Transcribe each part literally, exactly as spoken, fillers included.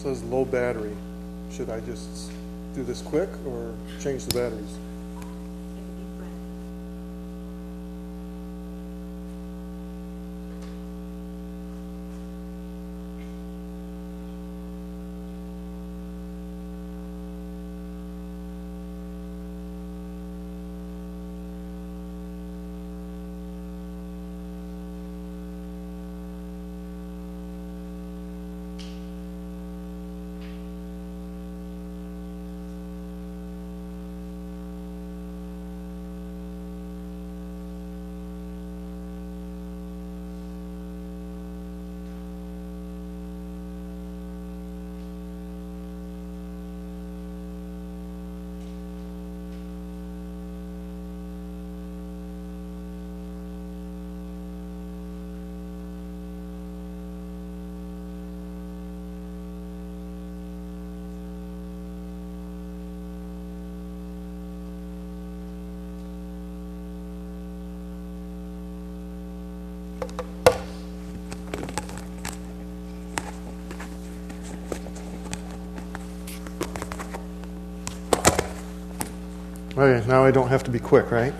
says low battery. Should I just do this quick or change the batteries? Okay, now I don't have to be quick, right?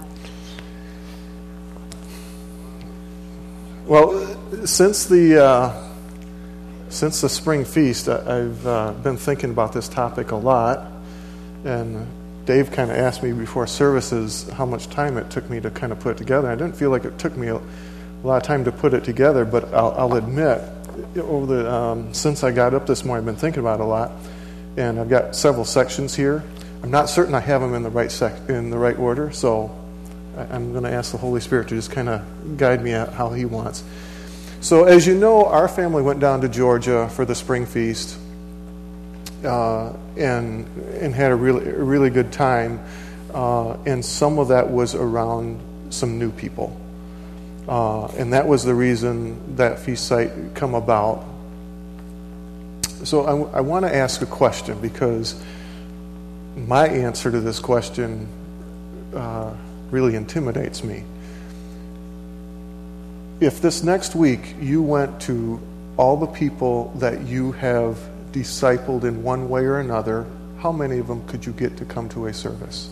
Well, since the uh, since the spring feast, I, I've uh, been thinking about this topic a lot, and Dave kind of asked me before services how much time it took me to kind of put it together. I didn't feel like it took me a, a lot of time to put it together, but I'll, I'll admit, over the um, since I got up this morning, I've been thinking about it a lot, and I've got several sections here. I'm not certain I have them in the right sec- in the right order, so I'm going to ask the Holy Spirit to just kind of guide me at how He wants. So, as you know, our family went down to Georgia for the spring feast, uh, and and had a really a really good time. Uh, and some of that was around some new people, uh, and that was the reason that feast site come about. So, I, I want to ask a question, because my answer to this question uh, really intimidates me. If this next week you went to all the people that you have discipled in one way or another, how many of them could you get to come to a service?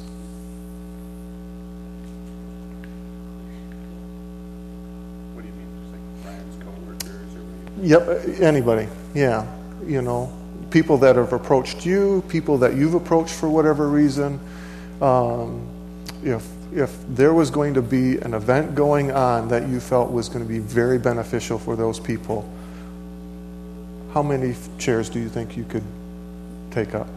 What do you mean? Just like friends, coworkers, or Yep, anybody. Yeah, you know. People that have approached you, people that you've approached for whatever reason. Um, if if there was going to be an event going on that you felt was going to be very beneficial for those people, how many chairs do you think you could take up?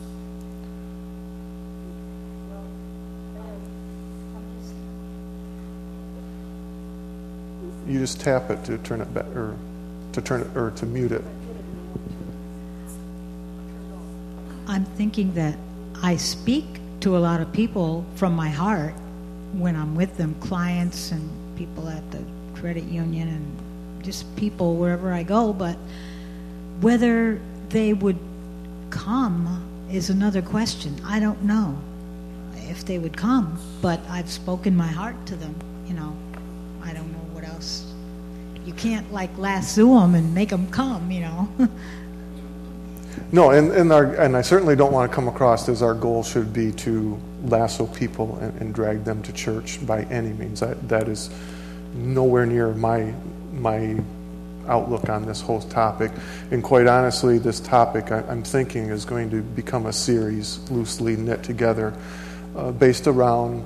You just tap it to turn it back, or to turn it, or to mute it. I'm thinking that I speak to a lot of people from my heart when I'm with them, clients and people at the credit union and just people wherever I go. But whether they would come is another question. I don't know if they would come, but I've spoken my heart to them. You know, I don't know what else. You can't like lasso them and make them come, you know. No, and and, our, and I certainly don't want to come across as our goal should be to lasso people and, and drag them to church by any means. That that is nowhere near my my outlook on this whole topic. And quite honestly, this topic I, I'm thinking is going to become a series loosely knit together, uh, based around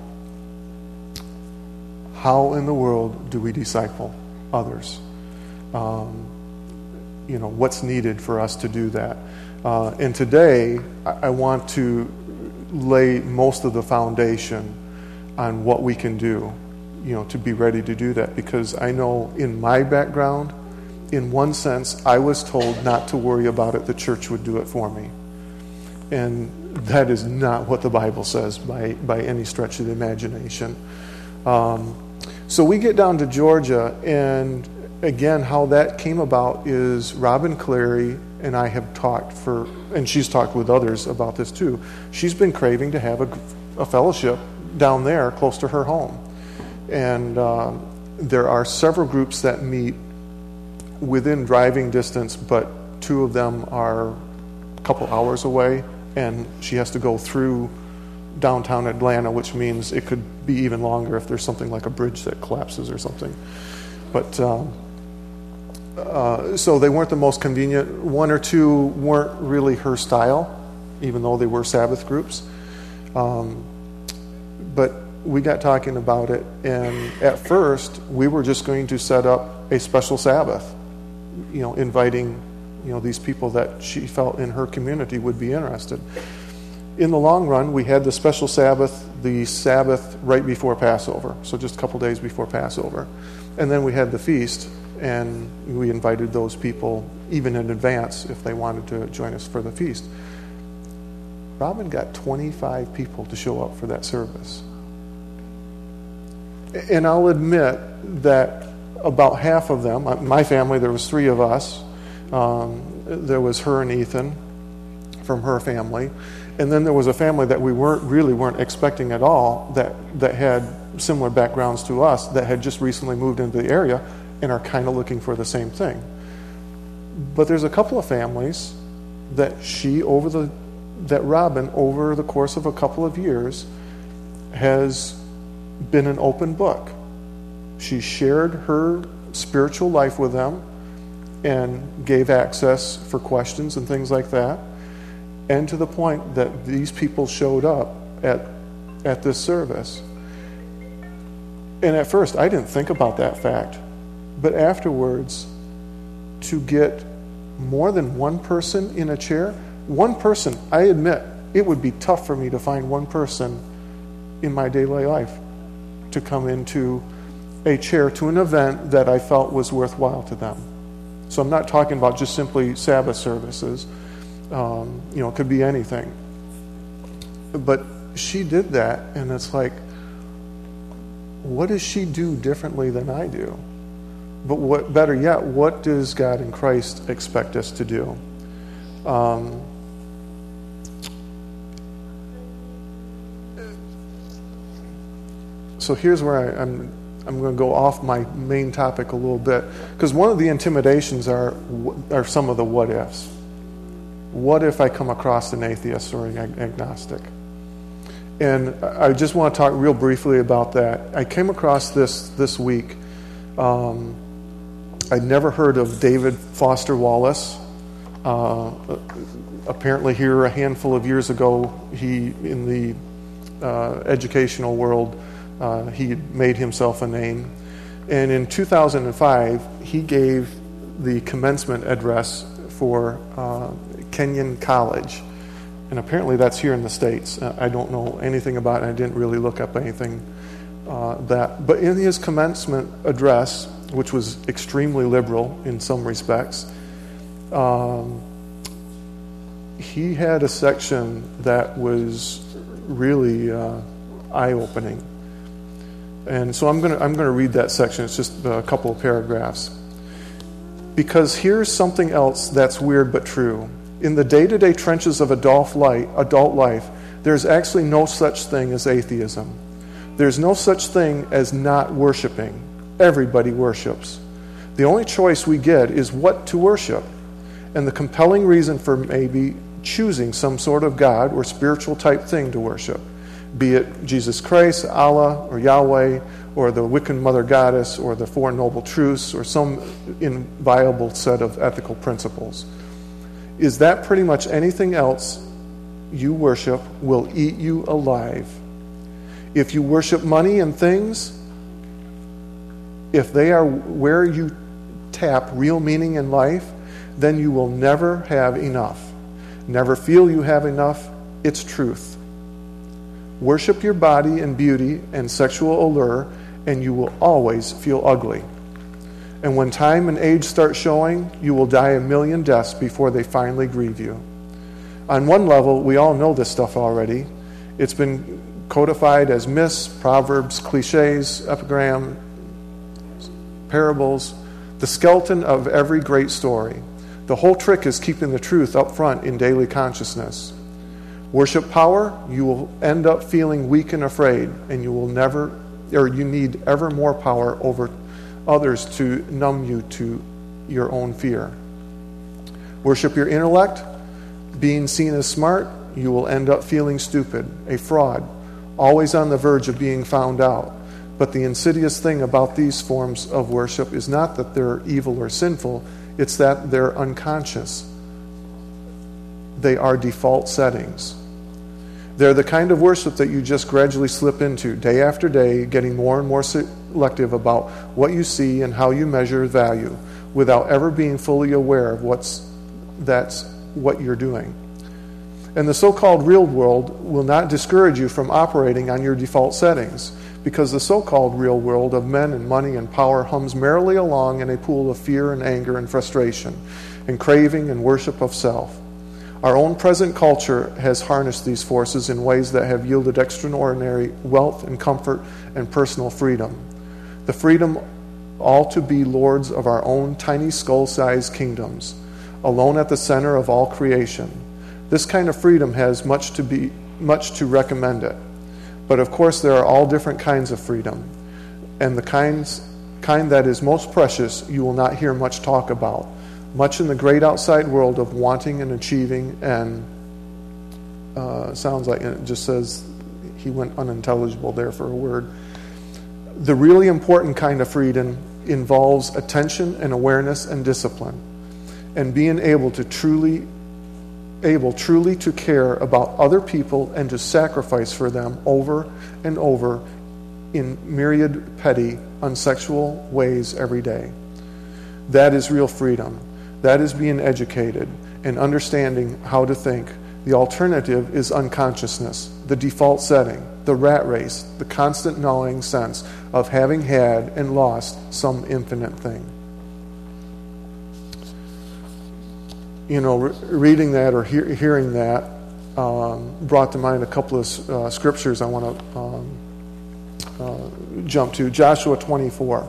how in the world do we disciple others. Um, you know, what's needed for us to do that. Uh, and today, I, I want to lay most of the foundation on what we can do, you know, to be ready to do that. Because I know in my background, in one sense, I was told not to worry about it. The church would do it for me. And that is not what the Bible says by, by any stretch of the imagination. Um, so we get down to Georgia, and again, how that came about is Robin Clary and I have talked for, and she's talked with others about this too. She's been craving to have a, a fellowship down there close to her home. And um, there are several groups that meet within driving distance, but two of them are a couple hours away, and she has to go through downtown Atlanta, which means it could be even longer if there's something like a bridge that collapses or something. But um, uh, so they weren't the most convenient. One or two weren't really her style, even though they were Sabbath groups. Um, but we got talking about it, and at first we were just going to set up a special Sabbath, you know, inviting, you know, these people that she felt in her community would be interested. In the long run, we had the special Sabbath, the Sabbath right before Passover, so just a couple days before Passover. And then we had the feast, and we invited those people even in advance if they wanted to join us for the feast. Robin got twenty-five people to show up for that service. And I'll admit that about half of them, my family, there was three of us. Um, there was her and Ethan from her family. And then there was a family that we weren't really weren't expecting at all that, that had similar backgrounds to us that had just recently moved into the area and are kind of looking for the same thing. But there's a couple of families that she over the that Robin over the course of a couple of years has been an open book. She shared her spiritual life with them and gave access for questions and things like that. And to the point that these people showed up at at this service. And at first, I didn't think about that fact. But afterwards, to get more than one person in a chair, one person, I admit, it would be tough for me to find one person in my daily life to come into a chair to an event that I felt was worthwhile to them. So I'm not talking about just simply Sabbath services. Um, you know, it could be anything. But she did that, and it's like, what does she do differently than I do? But what, better yet, what does God in Christ expect us to do? Um, so here's where I, I'm. I'm going to go off my main topic a little bit, because one of the intimidations are are some of the what ifs. What if I come across an atheist or an agnostic? And I just want to talk real briefly about that. I came across this this week. Um, I'd never heard of David Foster Wallace. Uh, apparently here a handful of years ago, he, in the uh, educational world, uh, he made himself a name. And in two thousand five, he gave the commencement address for uh, Kenyon College. And apparently that's here in the States. I don't know anything about it. I didn't really look up anything uh, that. But in his commencement address, which was extremely liberal in some respects, um, he had a section that was really uh, eye-opening. And so I'm going to I'm going to read that section. It's just a couple of paragraphs. Because here's something else that's weird but true. In the day-to-day trenches of adult life, adult life, there's actually no such thing as atheism. There's no such thing as not worshiping. Everybody worships. The only choice we get is what to worship. And the compelling reason for maybe choosing some sort of God or spiritual type thing to worship, be it Jesus Christ, Allah, or Yahweh, or the Wiccan Mother Goddess, or the Four Noble Truths, or some inviolable set of ethical principles. Is that pretty much anything else you worship will eat you alive? If you worship money and things, if they are where you tap real meaning in life, then you will never have enough. Never feel you have enough. It's truth. Worship your body and beauty and sexual allure, and you will always feel ugly. And when time and age start showing, you will die a million deaths before they finally grieve you. On one level, we all know this stuff already. It's been codified as myths, proverbs, cliches, epigram, parables, the skeleton of every great story. The whole trick is keeping the truth up front in daily consciousness. Worship power, you will end up feeling weak and afraid, and you will never, or you need ever more power over others to numb you to your own fear. Worship your intellect, being seen as smart, you will end up feeling stupid, a fraud, always on the verge of being found out. But the insidious thing about these forms of worship is not that they're evil or sinful, it's that they're unconscious. They are default settings. They're the kind of worship that you just gradually slip into, day after day, getting more and more selective about what you see and how you measure value, without ever being fully aware of what's that's what you're doing. And the so-called real world will not discourage you from operating on your default settings, because the so-called real world of men and money and power hums merrily along in a pool of fear and anger and frustration and craving and worship of self. Our own present culture has harnessed these forces in ways that have yielded extraordinary wealth and comfort and personal freedom. The freedom all to be lords of our own tiny skull-sized kingdoms, alone at the center of all creation. This kind of freedom has much to be much to recommend it. But of course there are all different kinds of freedom, and the kinds kind that is most precious you will not hear much talk about, much in the great outside world of wanting and achieving, and uh, sounds like it just says he went unintelligible there for a word. The really important kind of freedom involves attention and awareness and discipline, and being able to truly able truly to care about other people and to sacrifice for them over and over in myriad petty, unsexual ways every day. That is real freedom. That is being educated and understanding how to think. The alternative is unconsciousness, the default setting, the rat race, the constant gnawing sense of having had and lost some infinite thing. You know, re- reading that or he- hearing that um, brought to mind a couple of uh, scriptures I want to um, uh, jump to. Joshua twenty-four.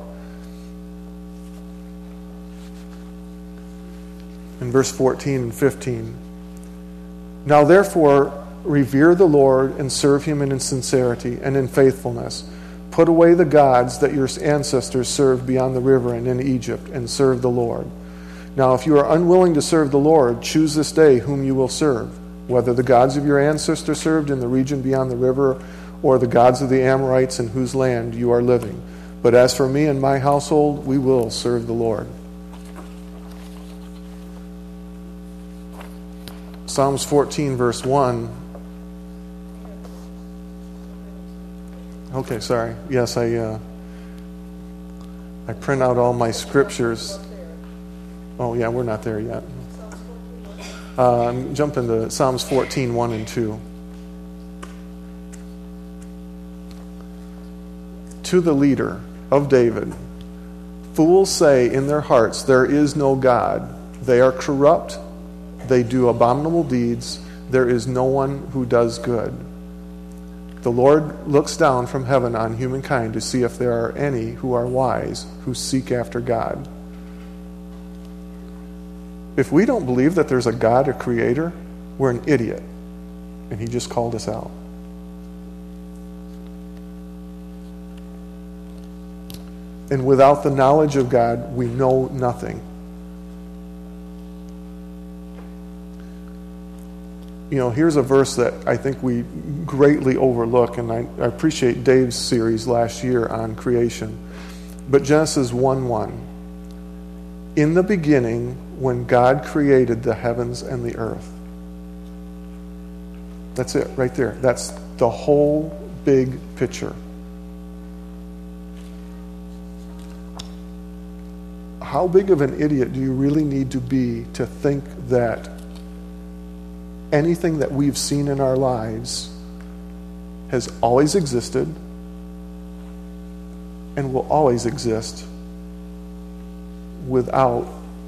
In verse fourteen and fifteen. Now therefore, revere the Lord and serve him in sincerity and in faithfulness. Put away the gods that your ancestors served beyond the river and in Egypt, and serve the Lord. Now, if you are unwilling to serve the Lord, choose this day whom you will serve, whether the gods of your ancestors served in the region beyond the river, or the gods of the Amorites in whose land you are living. But as for me and my household, we will serve the Lord. Psalms fourteen, verse one. Okay, sorry. Yes, I uh, I print out all my scriptures. Oh, yeah, we're not there yet. Uh, I'm jumping to Psalms fourteen, one and two. To the leader of David, fools say in their hearts, there is no God. They are corrupt. They do abominable deeds. There is no one who does good. The Lord looks down from heaven on humankind to see if there are any who are wise, who seek after God. If we don't believe that there's a God, a creator, we're an idiot. And he just called us out. And without the knowledge of God, we know nothing. You know, here's a verse that I think we greatly overlook, and I, I appreciate Dave's series last year on creation. But Genesis one one. In the beginning, when God created the heavens and the earth. That's it, right there. That's the whole big picture. How big of an idiot do you really need to be to think that anything that we've seen in our lives has always existed and will always exist without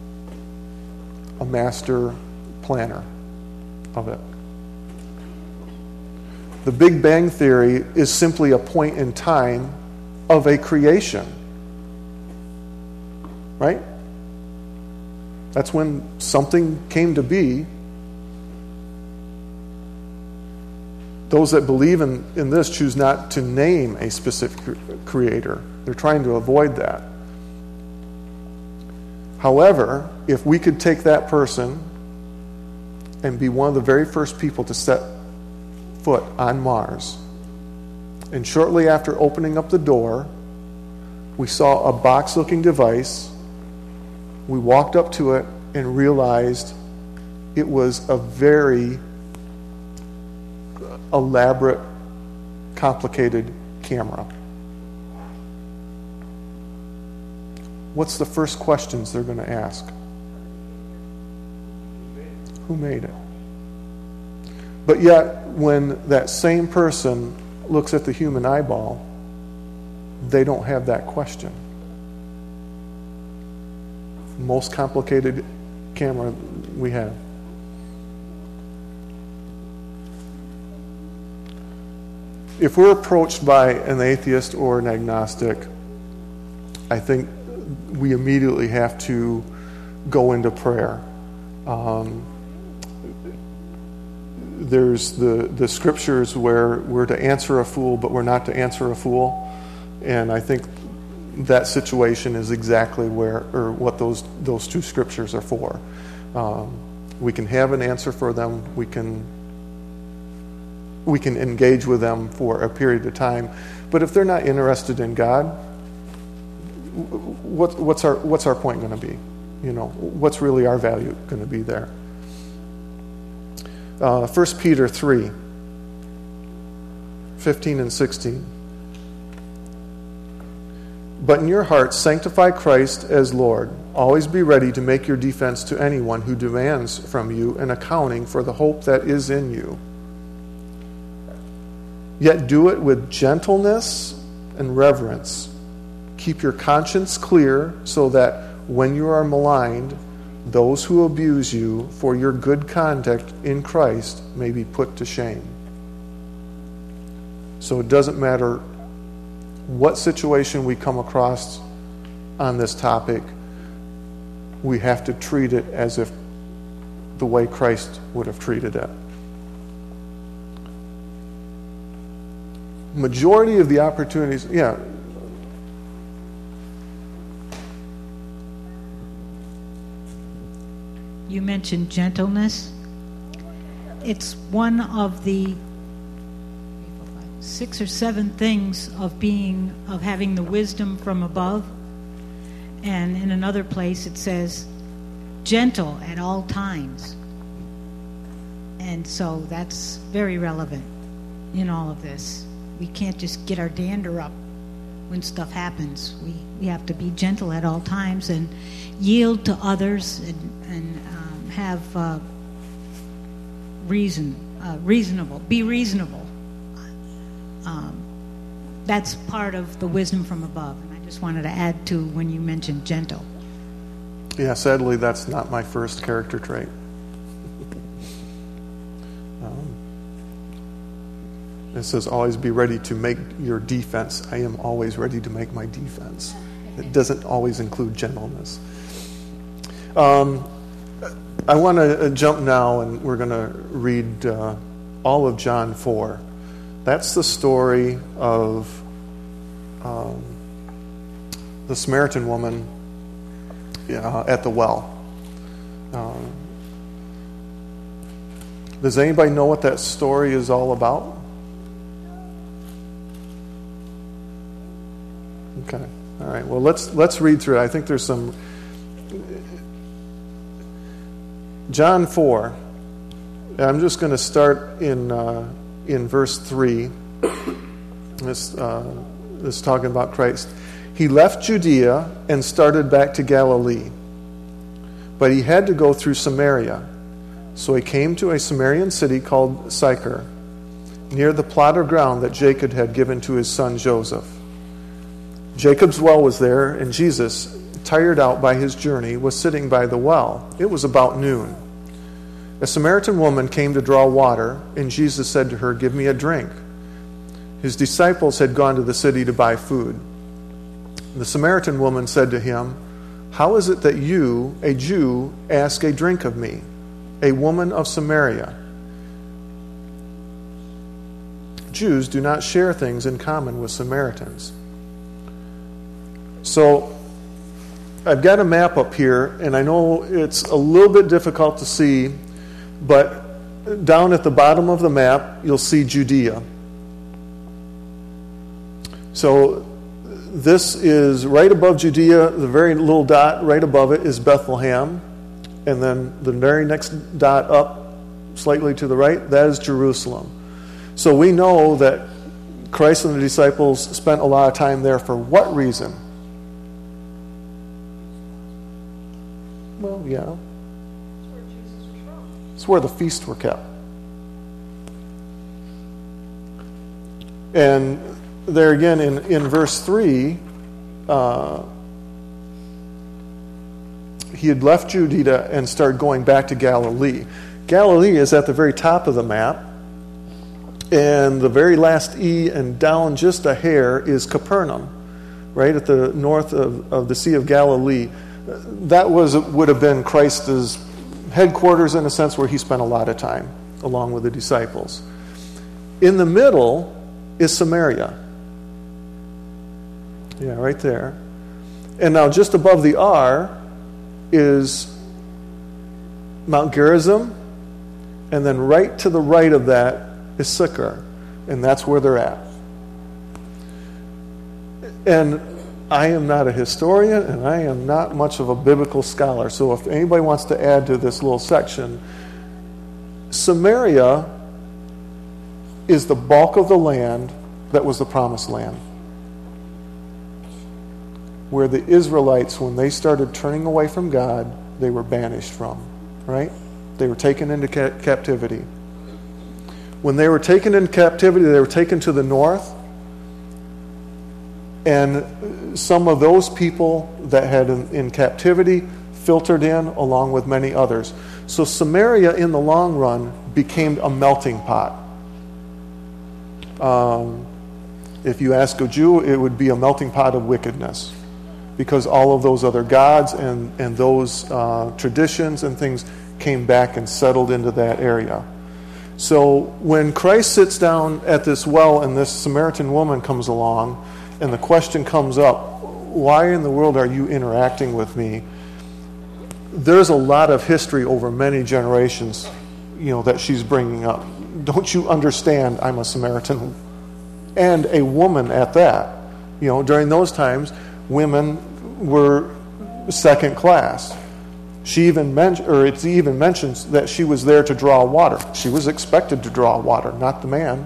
a master planner of it? The Big Bang Theory is simply a point in time of a creation. Right? That's when something came to be. Those that believe in, in this choose not to name a specific creator. They're trying to avoid that. However, if we could take that person and be one of the very first people to set foot on Mars. And shortly after opening up the door, we saw a box-looking device. We walked up to it and realized it was a very elaborate, complicated camera. What's the first questions they're going to ask? Who made it? But yet, when that same person looks at the human eyeball, they don't have that question. Most complicated camera we have. If we're approached by an atheist or an agnostic, I think we immediately have to go into prayer. Um, there's the, the scriptures where we're to answer a fool, but we're not to answer a fool. And I think that situation is exactly where, or what those those two scriptures are for. Um, we can have an answer for them. We can we can engage with them for a period of time. But if they're not interested in God, what, what's our what's our point going to be? You know, what's really our value going to be there? Uh, First Peter three, fifteen and sixteen. But in your hearts, sanctify Christ as Lord. Always be ready to make your defense to anyone who demands from you an accounting for the hope that is in you. Yet do it with gentleness and reverence. Keep your conscience clear so that when you are maligned, those who abuse you for your good conduct in Christ may be put to shame. So it doesn't matter what situation we come across on this topic, we have to treat it as if the way Christ would have treated it. Majority of the opportunities, yeah. You mentioned gentleness. It's one of the six or seven things of being, of having the wisdom from above. And in another place it says, gentle at all times. And so that's very relevant in all of this. We can't just get our dander up when stuff happens. We we have to be gentle at all times and yield to others and, and um, have uh, reason, uh, reasonable, be reasonable. Um, that's part of the wisdom from above. And I just wanted to add to when you mentioned gentle. Yeah, sadly, that's not my first character trait. um, it says, always be ready to make your defense. I am always ready to make my defense. It doesn't always include gentleness. Um, I want to jump now, and we're going to read uh, all of John four. That's the story of um, the Samaritan woman uh, at the well. Um, does anybody know what that story is all about? Okay. All right. Well, let's let's read through it. I think there's some. John four. I'm just going to start in. Uh, In verse three, this, uh, this is talking about Christ. He left Judea and started back to Galilee, but he had to go through Samaria. So he came to a Samaritan city called Sychar, near the plot of ground that Jacob had given to his son Joseph. Jacob's well was there, and Jesus, tired out by his journey, was sitting by the well. It was about noon. A Samaritan woman came to draw water, and Jesus said to her, "Give me a drink." His disciples had gone to the city to buy food. The Samaritan woman said to him, "How is it that you, a Jew, ask a drink of me, a woman of Samaria?" Jews do not share things in common with Samaritans. So, I've got a map up here, and I know it's a little bit difficult to see, But down at the bottom of the map, you'll see Judea. So this is right above Judea. The very little dot right above it is Bethlehem. And then the very next dot up slightly to the right, that is Jerusalem. So we know that Christ and the disciples spent a lot of time there for what reason? Well, yeah. It's where the feasts were kept. And there again in, in verse three, uh, he had left Judea and started going back to Galilee. Galilee is at the very top of the map, and the very last E and down just a hair is Capernaum, right at the north of, of the Sea of Galilee. That was would have been Christ's headquarters in a sense, where he spent a lot of time along with the disciples. In the middle is Samaria. Yeah, right there. And now just above the R is Mount Gerizim, and then right to the right of that is Sychar, and that's where they're at. And I am not a historian, and I am not much of a biblical scholar, so if anybody wants to add to this little section, Samaria is the bulk of the land that was the promised land, where the Israelites, when they started turning away from God, they were banished from, right? They were taken into ca- captivity. When they were taken into captivity, they were taken to the north, and some of those people that had in, in captivity filtered in along with many others. So Samaria, in the long run, became a melting pot. Um, if you ask a Jew, it would be a melting pot of wickedness, because all of those other gods and, and those uh, traditions and things came back and settled into that area. So when Christ sits down at this well and this Samaritan woman comes along, and the question comes up, why in the world are you interacting with me? There's a lot of history over many generations, you know, that she's bringing up. Don't you understand I'm a Samaritan and a woman at that? You know, during those times, women were second class. She even mentioned, or it even mentions that she was there to draw water. She was expected to draw water, not the man.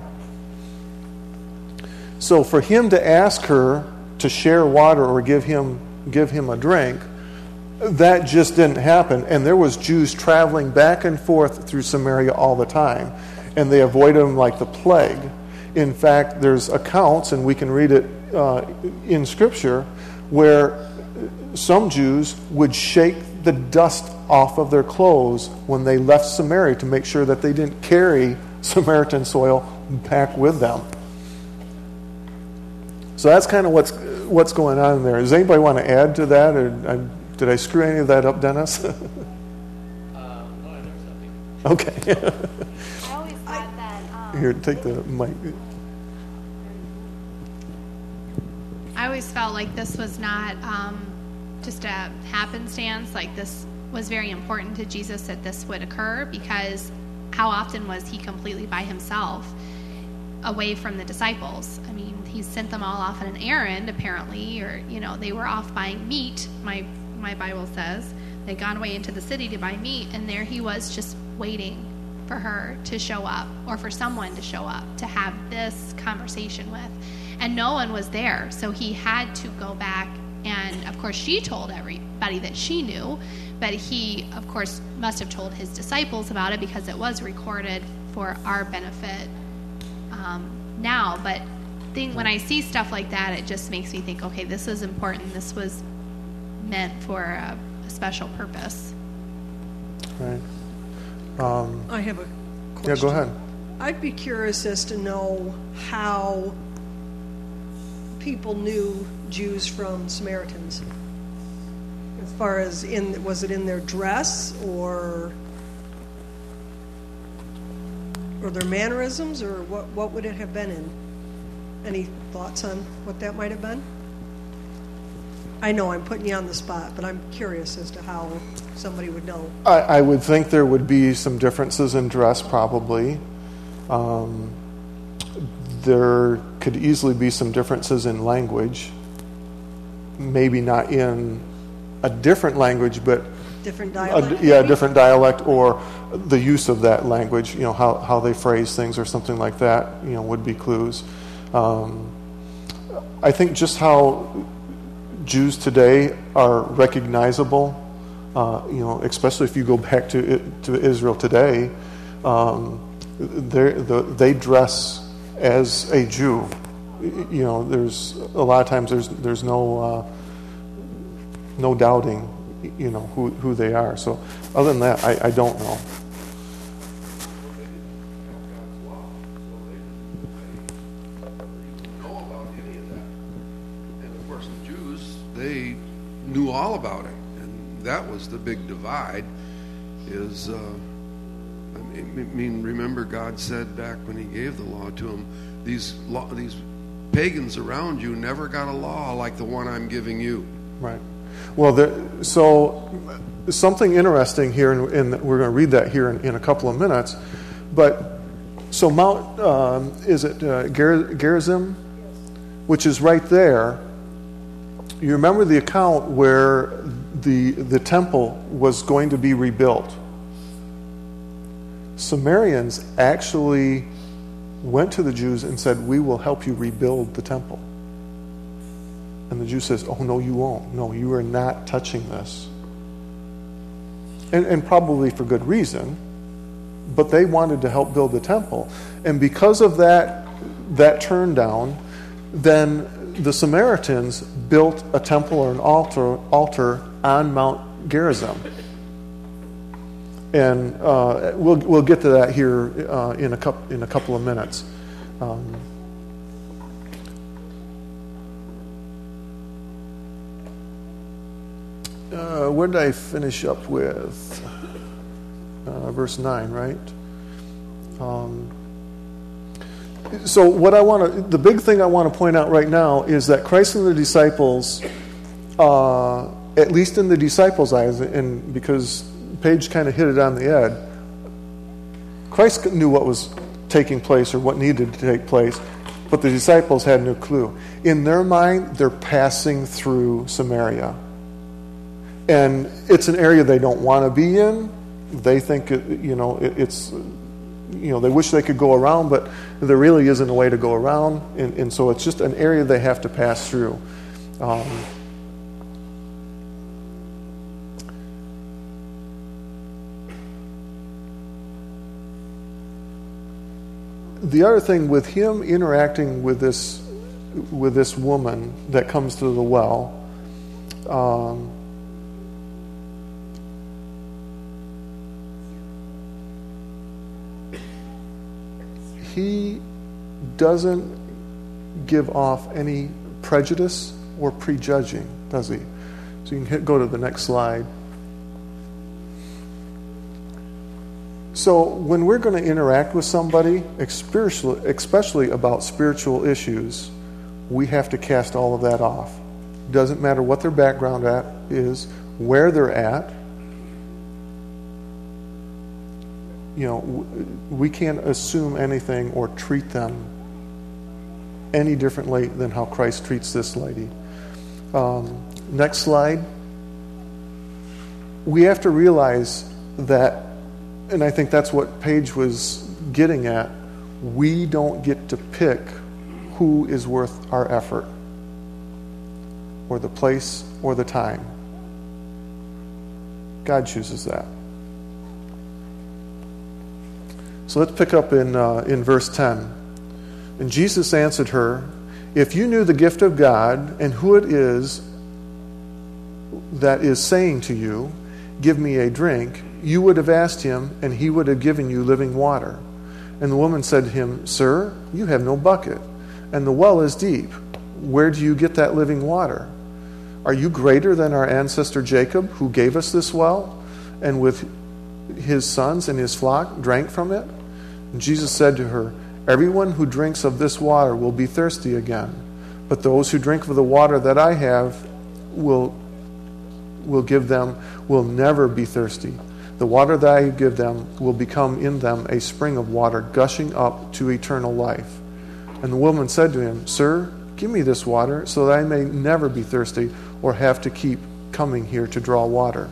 So for him to ask her to share water or give him give him a drink, that just didn't happen. And there was Jews traveling back and forth through Samaria all the time, and they avoided him like the plague. In fact, there's accounts, and we can read it uh, in Scripture, where some Jews would shake the dust off of their clothes when they left Samaria to make sure that they didn't carry Samaritan soil back with them. So that's kind of what's what's going on there. Does anybody want to add to that, or I, did I screw any of that up, Dennis? uh, no, I never said Okay. I always thought that. Um, Here, take the mic. I always felt like this was not um, just a happenstance. Like, this was very important to Jesus that this would occur, because how often was he completely by himself, away from the disciples? I mean, he sent them all off on an errand, apparently, or, you know, they were off buying meat, my my Bible says. They'd gone away into the city to buy meat, and there he was just waiting for her to show up, or for someone to show up to have this conversation with. And no one was there, so he had to go back, and of course she told everybody that she knew, but he, of course, must have told his disciples about it, because it was recorded for our benefit um, now. But thing, when I see stuff like that, it just makes me think, okay, this is important. This was meant for a, a special purpose. Right. Um, I have a question. yeah, go ahead. I'd be curious as to know how people knew Jews from Samaritans. As far as, in, was it in their dress, or or their mannerisms, or what, what would it have been in? Any thoughts on what that might have been? I know I'm putting you on the spot, but I'm curious as to how somebody would know. I, I would think there would be some differences in dress, probably. Um, there could easily be some differences in language. Maybe not in a different language, but Different a, dialect? yeah, a maybe? different dialect, or the use of that language. You know, how how they phrase things or something like that. You know, would be clues. Um, I think just how Jews today are recognizable. Uh, you know, especially if you go back to to Israel today, um, the, they dress as a Jew. You know, there's a lot of times there's there's no uh, no doubting, you know, who who they are. So other than that, I, I don't know. know about any of that. And of course, the Jews, they knew all about it, and that was the big divide. Is uh, I mean, remember God said back when He gave the law to them, these law, these pagans around you never got a law like the one I'm giving you. Right. Well, there, so something interesting here, and, and we're going to read that here in, in a couple of minutes. But so Mount, um, is it uh, Ger- Gerizim, which is right there. You remember the account where the the temple was going to be rebuilt. Samaritans actually went to the Jews and said, "We will help you rebuild the temple." And the Jew says, "Oh, no, you won't. No, you are not touching this." And, and probably for good reason, but they wanted to help build the temple. And because of that, that turn down, then the Samaritans built a temple or an altar, altar on Mount Gerizim. And uh, we'll we'll get to that here uh, in a couple in a couple of minutes. Um, Uh, where did I finish up with? Uh, verse nine, right? Um, so what I want to, the big thing I want to point out right now is that Christ and the disciples, uh, at least in the disciples' eyes, and because Paige kind of hit it on the head, Christ knew what was taking place or what needed to take place, but the disciples had no clue. In their mind, they're passing through Samaria. And it's an area they don't want to be in. They think, it, you know, it, it's, you know, they wish they could go around, but there really isn't a way to go around. And, and so it's just an area they have to pass through. Um, the other thing with him interacting with this, with this woman that comes to the well, um, he doesn't give off any prejudice or prejudging, does he? So you can hit, go to the next slide. So when we're going to interact with somebody, especially about spiritual issues, we have to cast all of that off. Doesn't matter what their background at is, where they're at. You know, we can't assume anything or treat them any differently than how Christ treats this lady. Um, next slide. We have to realize that, and I think that's what Paige was getting at, we don't get to pick who is worth our effort, or the place, or the time. God chooses that. So let's pick up in uh, in verse ten. And Jesus answered her, "If you knew the gift of God and who it is that is saying to you, 'Give me a drink,' you would have asked him, and he would have given you living water." And the woman said to him, "Sir, you have no bucket, and the well is deep. Where do you get that living water? Are you greater than our ancestor Jacob, who gave us this well, and with his sons and his flock drank from it?" And Jesus said to her, "Everyone who drinks of this water will be thirsty again, but those who drink of the water that I have will will give them will never be thirsty. The water that I give them will become in them a spring of water gushing up to eternal life. And the woman said to him, Sir, give me this water so that I may never be thirsty or have to keep coming here to draw water.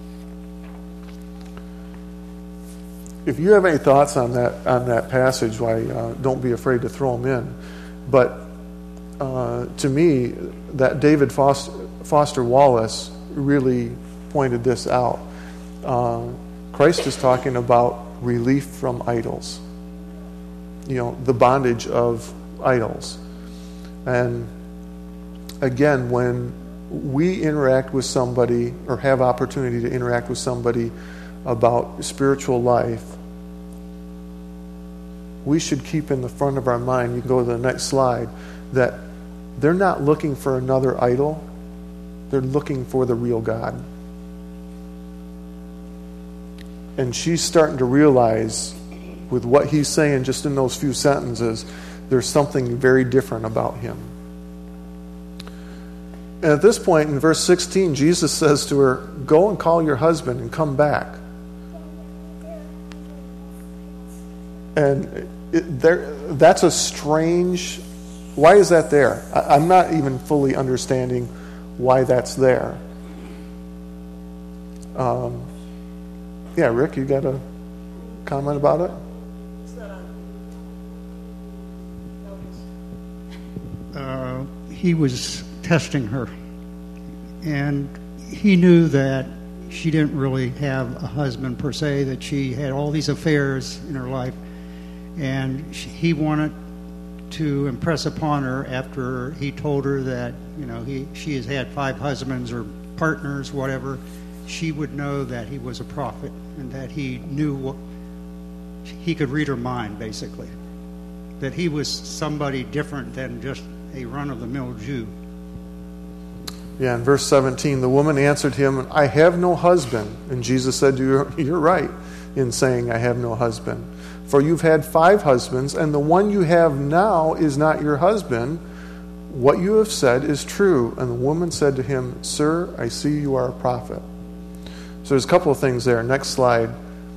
If you have any thoughts on that on that passage, why uh, don't be afraid to throw them in. But uh, to me, that David Foster, Foster Wallace really pointed this out. Uh, Christ is talking about relief from idols. You know, the bondage of idols. And again, when we interact with somebody or have opportunity to interact with somebody about spiritual life, we should keep in the front of our mind, you can go to the next slide, that they're not looking for another idol, they're looking for the real God. And she's starting to realize, with what he's saying just in those few sentences, there's something very different about him. And at this point, in verse sixteen, Jesus says to her, Go and call your husband and come back. And it, there, that's a strange... Why is that there? I, I'm not even fully understanding why that's there. Um, yeah, Rick, you got a comment about it? Uh, he was testing her, and he knew that she didn't really have a husband per se, that she had all these affairs in her life, and she, he wanted to impress upon her after he told her that, you know, he she has had five husbands or partners, whatever, she would know that he was a prophet and that he knew what he could read her mind, basically, that he was somebody different than just a run-of-the-mill Jew. Yeah, in verse seventeen, the woman answered him, I have no husband. And Jesus said to her, You're right in saying, I have no husband. For you've had five husbands, and the one you have now is not your husband. What you have said is true. And the woman said to him, Sir, I see you are a prophet. So there's a couple of things there. Next slide.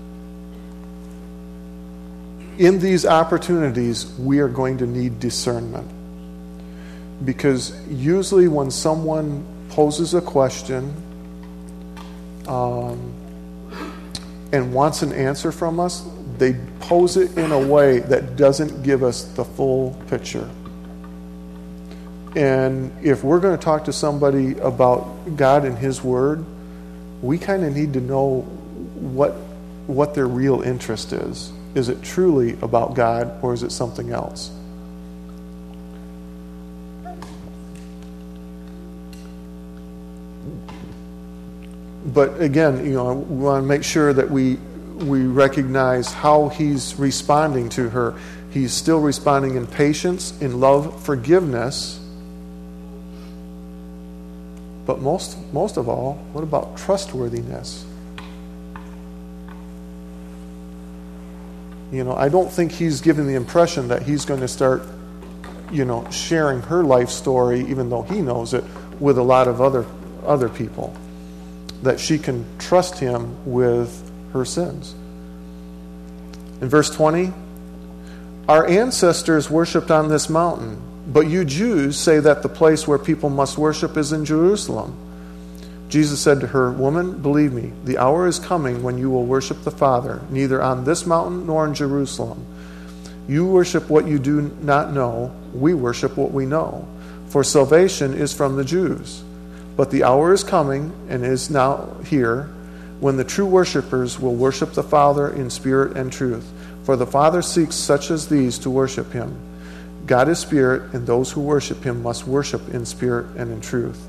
In these opportunities, we are going to need discernment. Because usually when someone poses a question um, and wants an answer from us, they pose it in a way that doesn't give us the full picture. And if we're going to talk to somebody about God and His Word, we kind of need to know what what their real interest is. Is it truly about God, or is it something else? But again, you know, we want to make sure that we we recognize how he's responding to her. He's still responding in patience, in love, forgiveness. But most most of all, what about trustworthiness? You know, I don't think he's given the impression that he's going to start, you know, sharing her life story, even though he knows it, with a lot of other other people. That she can trust him with her sins. In verse twenty, our ancestors worshipped on this mountain, but you Jews say that the place where people must worship is in Jerusalem. Jesus said to her, Woman, believe me, the hour is coming when you will worship the Father, neither on this mountain nor in Jerusalem. You worship what you do not know, we worship what we know, for salvation is from the Jews. But the hour is coming, and is now here, when the true worshipers will worship the Father in spirit and truth. For the Father seeks such as these to worship Him. God is spirit, and those who worship Him must worship in spirit and in truth.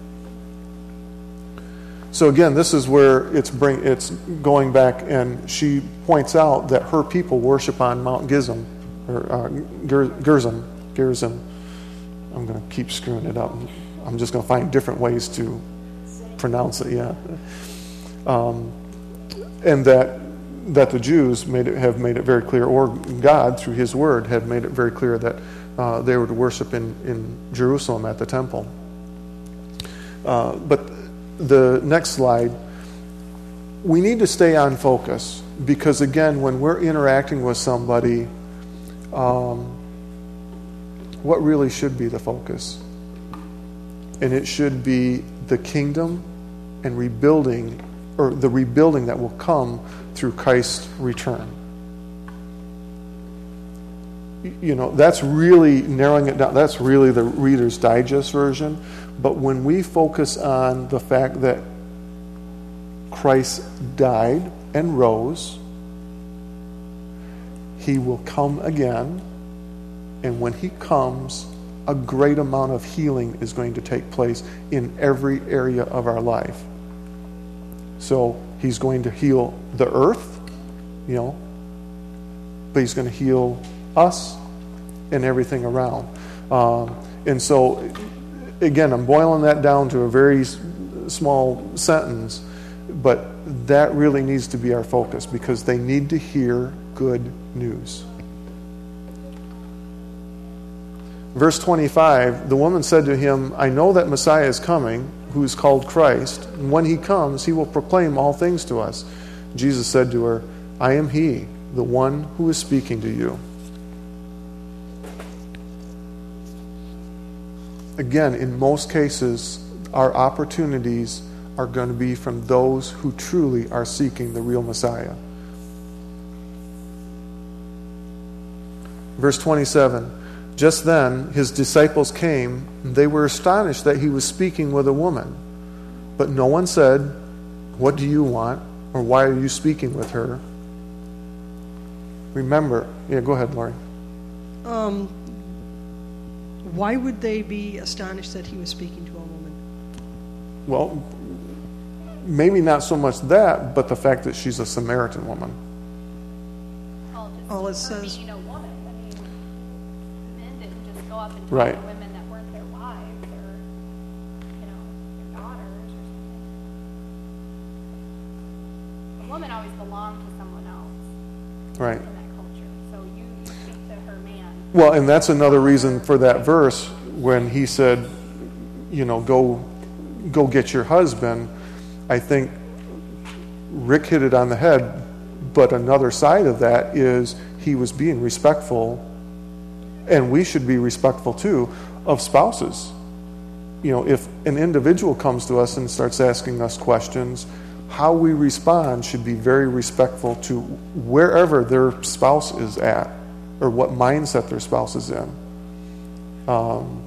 So again, this is where it's bring it's going back, and she points out that her people worship on Mount Gerizim, or uh, Gerizim, Gerizim. I'm going to keep screwing it up. I'm just going to find different ways to pronounce it. Yeah, um, and that that the Jews made it, have made it very clear, or God through His Word had made it very clear that uh, they were to worship in, in Jerusalem at the temple. Uh, but the next slide, we need to stay on focus because, again, when we're interacting with somebody, um, what really should be the focus? And it should be the kingdom and rebuilding, or the rebuilding that will come through Christ's return. You know, that's really narrowing it down. That's really the Reader's Digest version. But when we focus on the fact that Christ died and rose, he will come again. And when he comes, a great amount of healing is going to take place in every area of our life. So he's going to heal the earth, you know, but he's going to heal us and everything around. Um, and so, again, I'm boiling that down to a very s- small sentence, but that really needs to be our focus because they need to hear good news. Verse twenty-five, the woman said to him, I know that Messiah is coming, who is called Christ. And when he comes, he will proclaim all things to us. Jesus said to her, I am he, the one who is speaking to you. Again, in most cases, our opportunities are going to be from those who truly are seeking the real Messiah. Verse twenty-seven, just then his disciples came, and they were astonished that he was speaking with a woman. But no one said, what do you want? Or why are you speaking with her? Remember, yeah, go ahead, Lori. Um, why would they be astonished that he was speaking to a woman? Well, maybe not so much that, but the fact that she's a Samaritan woman. All it says. Being a woman. I mean, men didn't just go up and talk Right. to women that weren't their wives or, you know, their daughters or something. A woman always belonged to someone else. Right. In that culture. So you, you speak to her man. Well, and that's another reason for that verse when he said, you know, go go get your husband. I think Rick hit it on the head, but another side of that is he was being respectful, and we should be respectful too, of spouses. You know, if an individual comes to us and starts asking us questions, how we respond should be very respectful to wherever their spouse is at or what mindset their spouse is in. Um,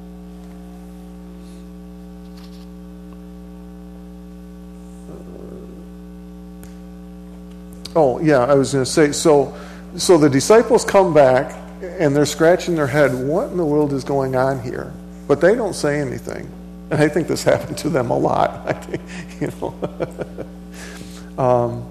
oh, yeah, I was going to say, so, so the disciples come back and they're scratching their head, what in the world is going on here? But they don't say anything. And I think this happened to them a lot. I think, you know. um,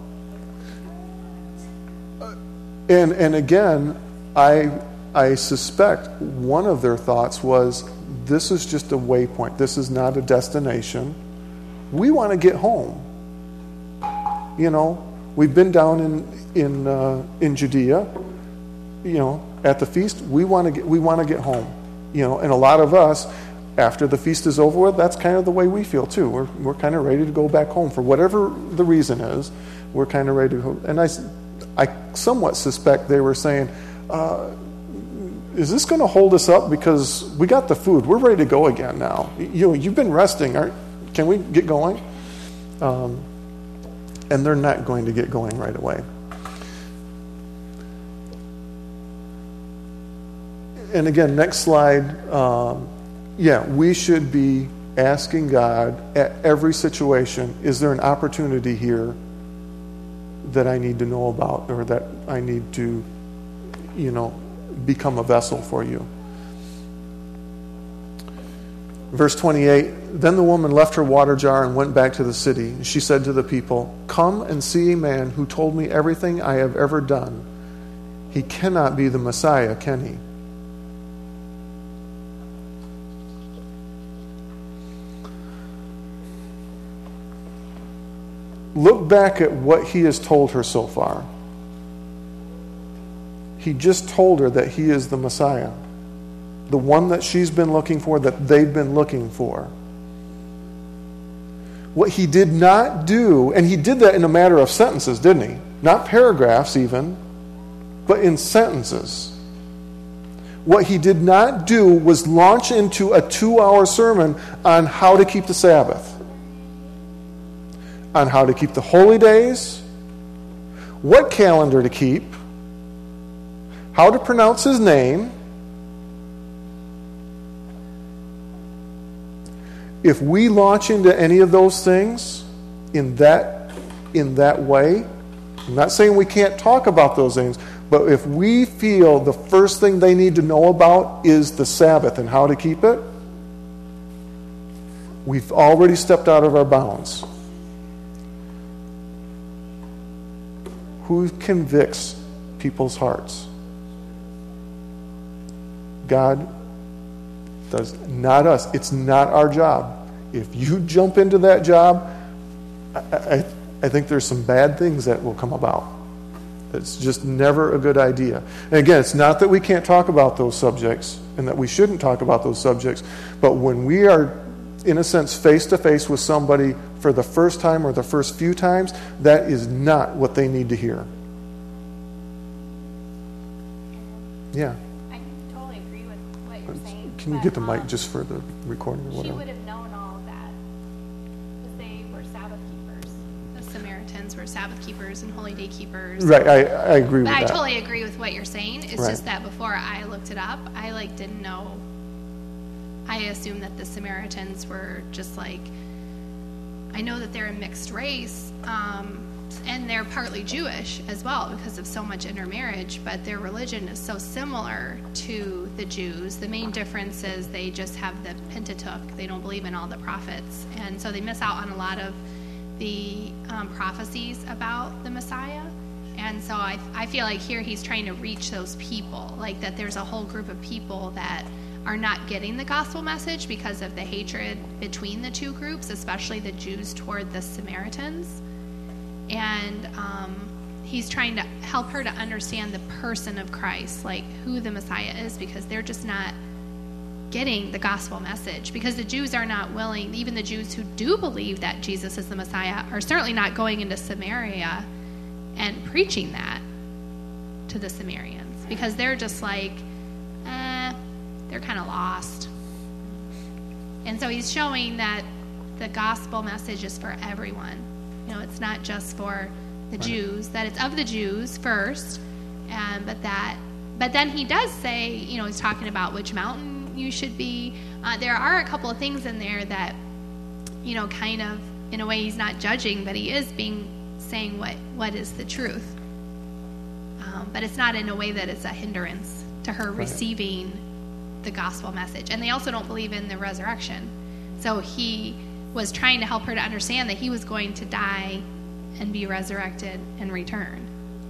and and again, I I suspect one of their thoughts was, this is just a waypoint. This is not a destination. We want to get home. You know, we've been down in in uh, in Judea. You know, at the feast, we want to get we want to get home. You know, and a lot of us, after the feast is over with, that's kind of the way we feel too. We're we're kind of ready to go back home for whatever the reason is. We're kind of ready to go. And I, I somewhat suspect they were saying, uh, "Is this going to hold us up? Because we got the food. We're ready to go again now. You you've been resting. Aren't? Can we get going?" Um, and they're not going to get going right away. And again, next slide. Um, yeah, we should be asking God at every situation, is there an opportunity here that I need to know about or that I need to, you know, become a vessel for you? Verse twenty-eight, then the woman left her water jar and went back to the city. She said to the people, come and see a man who told me everything I have ever done. He cannot be the Messiah, can he? Look back at what he has told her so far. He just told her that he is the Messiah, the one that she's been looking for, that they've been looking for. What he did not do, and he did that in a matter of sentences, didn't he? Not paragraphs even, but in sentences. What he did not do was launch into a two-hour sermon on how to keep the Sabbath, on how to keep the holy days, what calendar to keep, how to pronounce his name. If we launch into any of those things in that in that way, I'm not saying we can't talk about those things, but if we feel the first thing they need to know about is the Sabbath and how to keep it, we've already stepped out of our bounds. Who convicts people's hearts? God does, not us. It's not our job. If you jump into that job, I, I, I think there's some bad things that will come about. It's just never a good idea. And again, it's not that we can't talk about those subjects and that we shouldn't talk about those subjects, but when we are, in a sense, face-to-face with somebody for the first time or the first few times, that is not what they need to hear. Yeah. I totally agree with what you're saying. Can you but, get the mic um, just for the recording or She whatever? would have known all of that because they were Sabbath keepers. The Samaritans were Sabbath keepers and holy day keepers. Right, I, I agree But with I that. totally agree with what you're saying. It's Right. just that before I looked it up, I like didn't know. I assumed that the Samaritans were just like, I know that they're a mixed race, um, and they're partly Jewish as well because of so much intermarriage, but their religion is so similar to the Jews. The main difference is they just have the Pentateuch. They don't believe in all the prophets, and so they miss out on a lot of the um, prophecies about the Messiah. And so I, I feel like here he's trying to reach those people, like that there's a whole group of people that are not getting the gospel message because of the hatred between the two groups, especially the Jews toward the Samaritans. And um, he's trying to help her to understand the person of Christ, like who the Messiah is, because they're just not getting the gospel message. Because the Jews are not willing, even the Jews who do believe that Jesus is the Messiah, are certainly not going into Samaria and preaching that to the Samaritans, because they're just like, eh, they're kind of lost. And so he's showing that the gospel message is for everyone. You know, it's not just for the Jews, that it's of the Jews first, um, but that, but then he does say, you know, he's talking about which mountain you should be. Uh, there are a couple of things in there that, you know, kind of, in a way he's not judging, but he is being, saying what, what is the truth. Um, but it's not in a way that it's a hindrance to her Right. receiving the gospel message. And they also don't believe in the resurrection. So he was trying to help her to understand that he was going to die and be resurrected and return.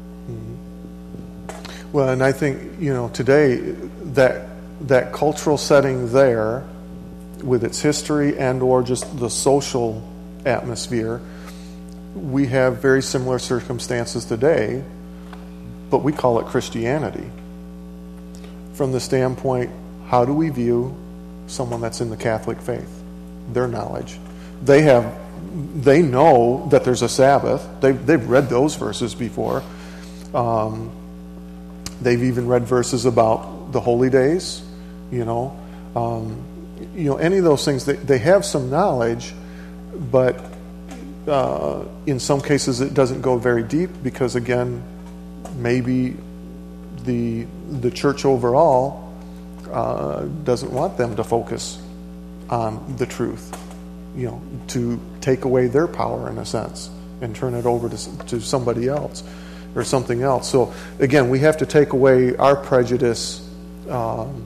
Mm-hmm. Well, and I think, you know, today that that cultural setting there, with its history and or just the social atmosphere, we have very similar circumstances today, but we call it Christianity. From the standpoint, how do we view someone that's in the Catholic faith? Their knowledge. They have, they know that there's a Sabbath. They've, they've read those verses before. Um, they've even read verses about the holy days, you know. Um, you know, any of those things, they, they have some knowledge, but uh, in some cases it doesn't go very deep because, again, maybe the the church overall uh, doesn't want them to focus on the truth, you know, to take away their power in a sense and turn it over to to somebody else or something else. So again, we have to take away our prejudice, um,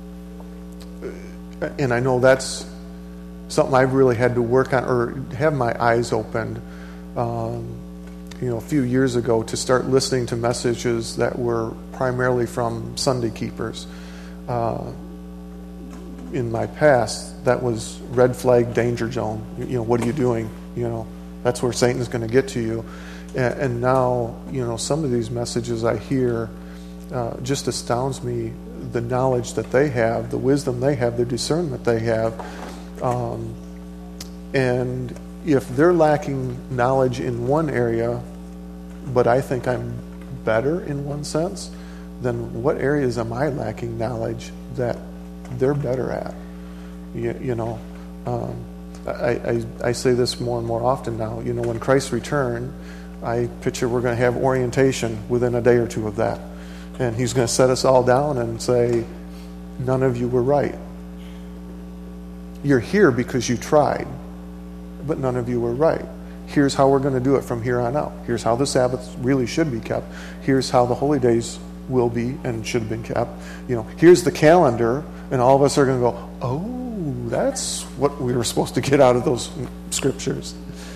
and I know that's something I've really had to work on or have my eyes opened. Um, you know, a few years ago to start listening to messages that were primarily from Sunday keepers. Uh, in my past, that was red flag, danger zone. You know, what are you doing? You know, that's where Satan's going to get to you. And, and now, you know, some of these messages I hear uh, just astounds me, the knowledge that they have, the wisdom they have, the discernment they have. Um, and if they're lacking knowledge in one area, but I think I'm better in one sense, then what areas am I lacking knowledge that they're better at? You, you know, um, I, I, I say this more and more often now. You know, when Christ return, I picture we're going to have orientation within a day or two of that. And he's going to set us all down and say, none of you were right. You're here because you tried, but none of you were right. Here's how we're going to do it from here on out. Here's how the Sabbath really should be kept. Here's how the holy days will be and should have been kept. You know, here's the calendar, and all of us are going to go, oh, that's what we were supposed to get out of those scriptures.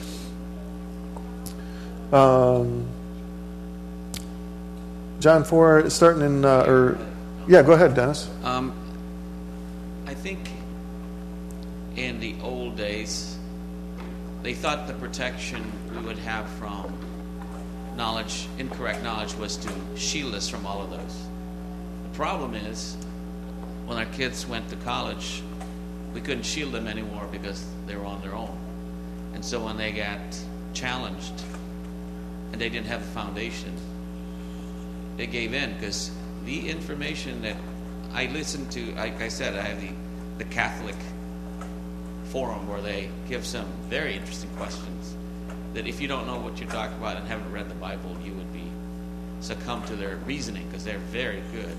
Um, John four, starting in, uh, or yeah, go ahead, Dennis. Um, I think in the old days, they thought the protection we would have from knowledge, incorrect knowledge, was to shield us from all of those. The problem is, when our kids went to college, we couldn't shield them anymore because they were on their own. And so when they got challenged and they didn't have the foundation, they gave in, because the information that I listened to, like I said, I have the, the Catholic forum where they give some very interesting questions that if you don't know what you're talking about and haven't read the Bible, you would be succumb to their reasoning, because they're very good.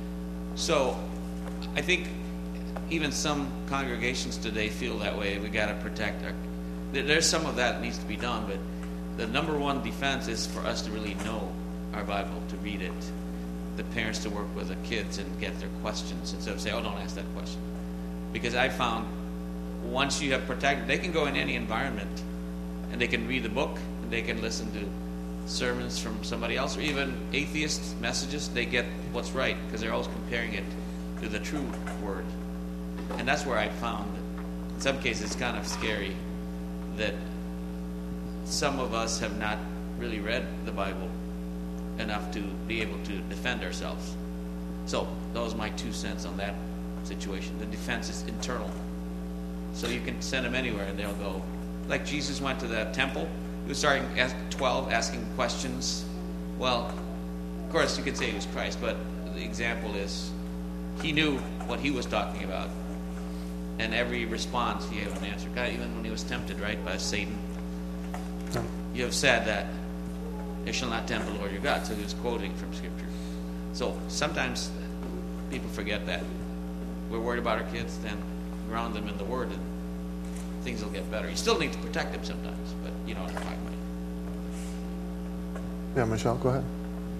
So I think even some congregations today feel that way. We got to protect our. There's some of that needs to be done, but the number one defense is for us to really know our Bible, to read it. The parents to work with the kids and get their questions instead of say, "Oh, don't ask that question," because I found once you have protected, they can go in any environment and they can read the book and they can listen to sermons from somebody else, or even atheist messages. They get what's right because they're always comparing it to the true word. And that's where I found that in some cases it's kind of scary that some of us have not really read the Bible enough to be able to defend ourselves. So those are my two cents on that situation. The defense is internal. So you can send them anywhere and they'll go. Like Jesus went to the temple. He was starting at twelve, asking questions. Well, of course you could say he was Christ, but the example is he knew what he was talking about. And every response he gave an answer. God, even when he was tempted, right, by Satan, you have said that you shall not tempt the Lord your God. So he was quoting from Scripture. So sometimes people forget that. We're worried about our kids, then ground them in the Word, and things will get better. You still need to protect them sometimes, but you know what I'm talking about. Yeah, Michelle, go ahead.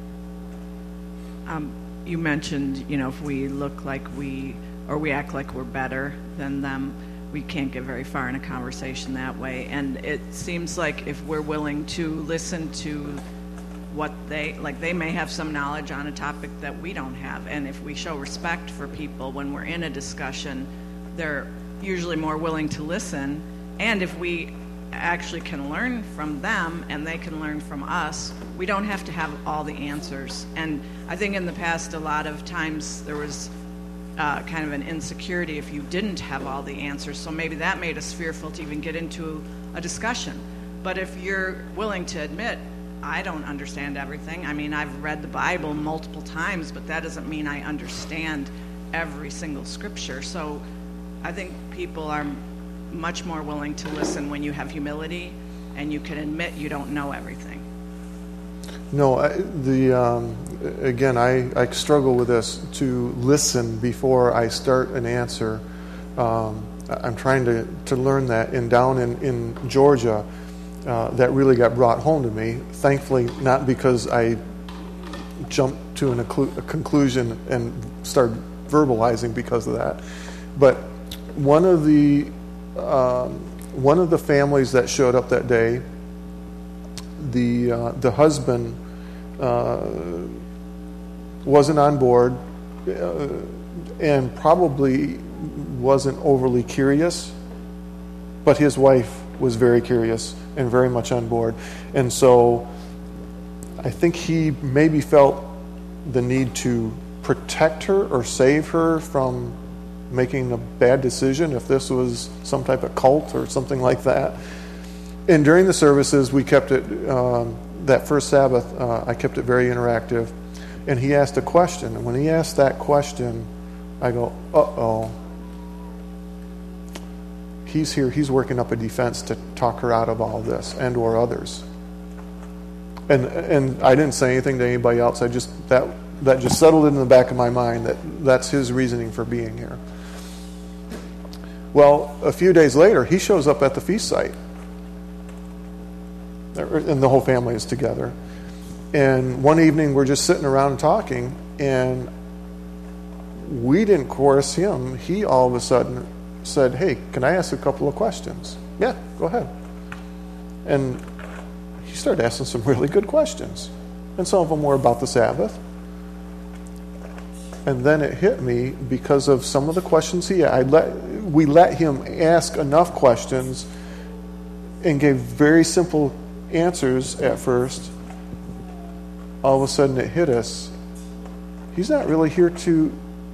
Um, you mentioned, you know, if we look like we, or we act like we're better than them, we can't get very far in a conversation that way. And it seems like if we're willing to listen to what they, like they may have some knowledge on a topic that we don't have. And if we show respect for people when we're in a discussion, they're usually more willing to listen. And if we actually can learn from them and they can learn from us, we don't have to have all the answers. And I think in the past, a lot of times there was uh, kind of an insecurity if you didn't have all the answers. So maybe that made us fearful to even get into a discussion. But if you're willing to admit, I don't understand everything. I mean, I've read the Bible multiple times, but that doesn't mean I understand every single scripture. So I think people are much more willing to listen when you have humility and you can admit you don't know everything. No, I, the um, again, I, I struggle with this, to listen before I start an answer. Um, I'm trying to, to learn that. And down in, in Georgia, uh, that really got brought home to me. Thankfully, not because I jumped to an, a conclusion and started verbalizing because of that. But one of the um, one of the families that showed up that day, the uh, the husband uh, wasn't on board uh, and probably wasn't overly curious, but his wife was very curious and very much on board. And so I think he maybe felt the need to protect her or save her from making a bad decision if this was some type of cult or something like that. and during the services, we kept it, um, that first Sabbath, uh, I kept it very interactive. And he asked a question. And when he asked that question, I go, uh-oh. He's here, he's working up a defense to talk her out of all this, and or others. And and I didn't say anything to anybody else. I just, that that just settled in the back of my mind that that's his reasoning for being here. Well, a few days later, he shows up at the feast site. And the whole family is together. And one evening, we're just sitting around and talking, and we didn't chorus him. He all of a sudden said, hey, can I ask a couple of questions? Yeah, go ahead. And he started asking some really good questions. And some of them were about the Sabbath. And then it hit me because of some of the questions he I let we let him ask enough questions and gave very simple answers at first. All of a sudden it hit us. He's not really here to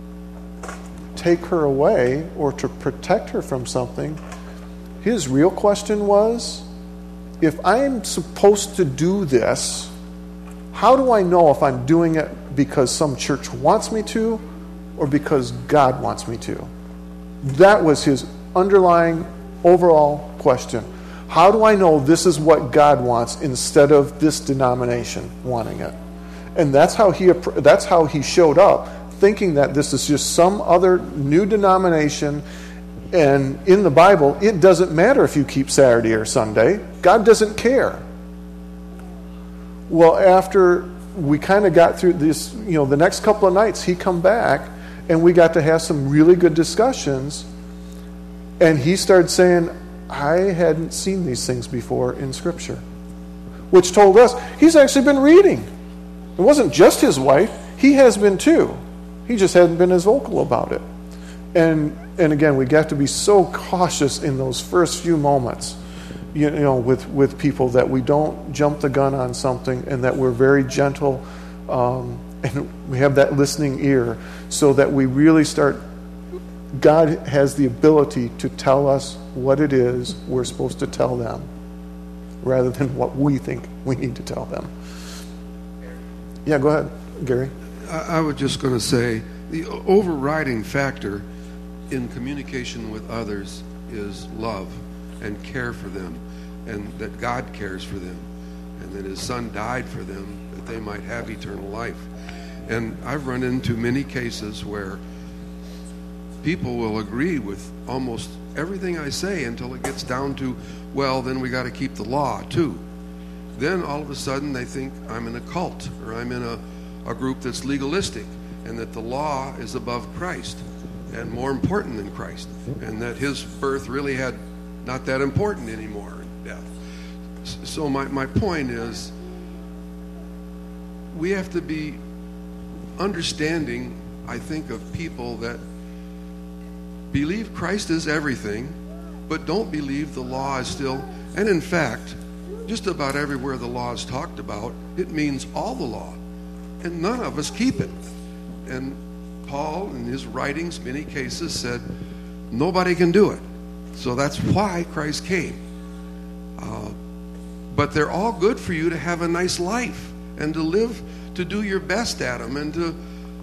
take her away or to protect her from something. His real question was, if I'm supposed to do this, how do I know if I'm doing it because some church wants me to or because God wants me to? That was his underlying overall question. How do I know this is what God wants instead of this denomination wanting it? And that's how he that's how he showed up, thinking that this is just some other new denomination. And in the Bible, it doesn't matter if you keep Saturday or Sunday. God doesn't care. Well, after we kind of got through this, you know, the next couple of nights, he come back, and we got to have some really good discussions. And he started saying, I hadn't seen these things before in Scripture. Which told us, he's actually been reading. It wasn't just his wife. He has been too. He just hadn't been as vocal about it. And and again, we got to be so cautious in those first few moments, you know, with, with people, that we don't jump the gun on something, and that we're very gentle, um, and we have that listening ear, so that we really start. God has the ability to tell us what it is we're supposed to tell them, rather than what we think we need to tell them. Yeah, go ahead, Gary. I, I was just going to say, the overriding factor in communication with others is love and care for them, and that God cares for them, and that his son died for them that they might have eternal life. And I've run into many cases where people will agree with almost everything I say until it gets down to, well, then we got to keep the law too. Then all of a sudden they think I'm in a cult, or I'm in a, a group that's legalistic, and that the law is above Christ and more important than Christ, and that his birth really had not that important anymore in death. So my, my point is, we have to be understanding, I think, of people that believe Christ is everything, but don't believe the law is still, and in fact, just about everywhere the law is talked about, it means all the law, and none of us keep it. And Paul, in his writings, many cases said, nobody can do it. So that's why Christ came. Uh, but they're all good for you to have a nice life and to live, to do your best at them, and to,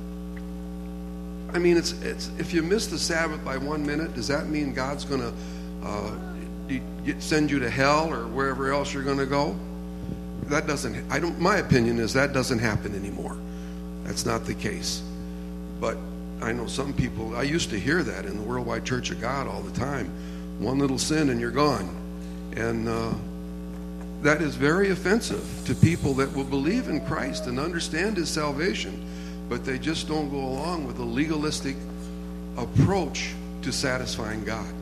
I mean, it's it's if you miss the Sabbath by one minute, does that mean God's going to uh, send you to hell or wherever else you're going to go? That doesn't, I don't, my opinion is that doesn't happen anymore. That's not the case. But I know some people, I used to hear that in the Worldwide Church of God all the time. One little sin and you're gone. And uh, that is very offensive to people that will believe in Christ and understand his salvation, but they just don't go along with a legalistic approach to satisfying God.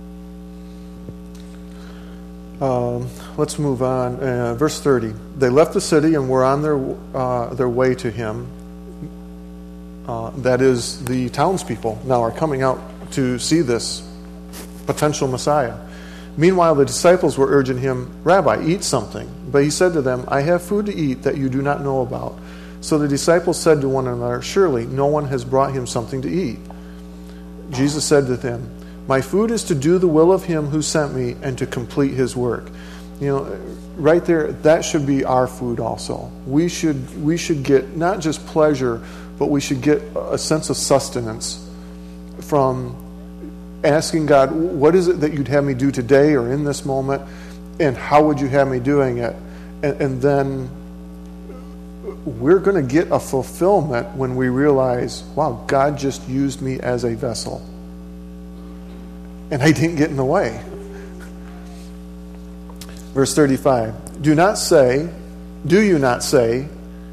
Um, let's move on. Uh, verse thirty. They left the city and were on their uh, their way to him. Uh, that is, the townspeople now are coming out to see this potential Messiah. Meanwhile, the disciples were urging him, Rabbi, eat something. But he said to them, I have food to eat that you do not know about. So the disciples said to one another, surely no one has brought him something to eat. Jesus said to them, my food is to do the will of him who sent me and to complete his work. You know, right there, that should be our food also. We should we should get not just pleasure, but we should get a sense of sustenance from asking God, what is it that you'd have me do today or in this moment, and how would you have me doing it? And, and then we're going to get a fulfillment when we realize, wow, God just used me as a vessel. And I didn't get in the way. Verse thirty-five, do not say, do you not say,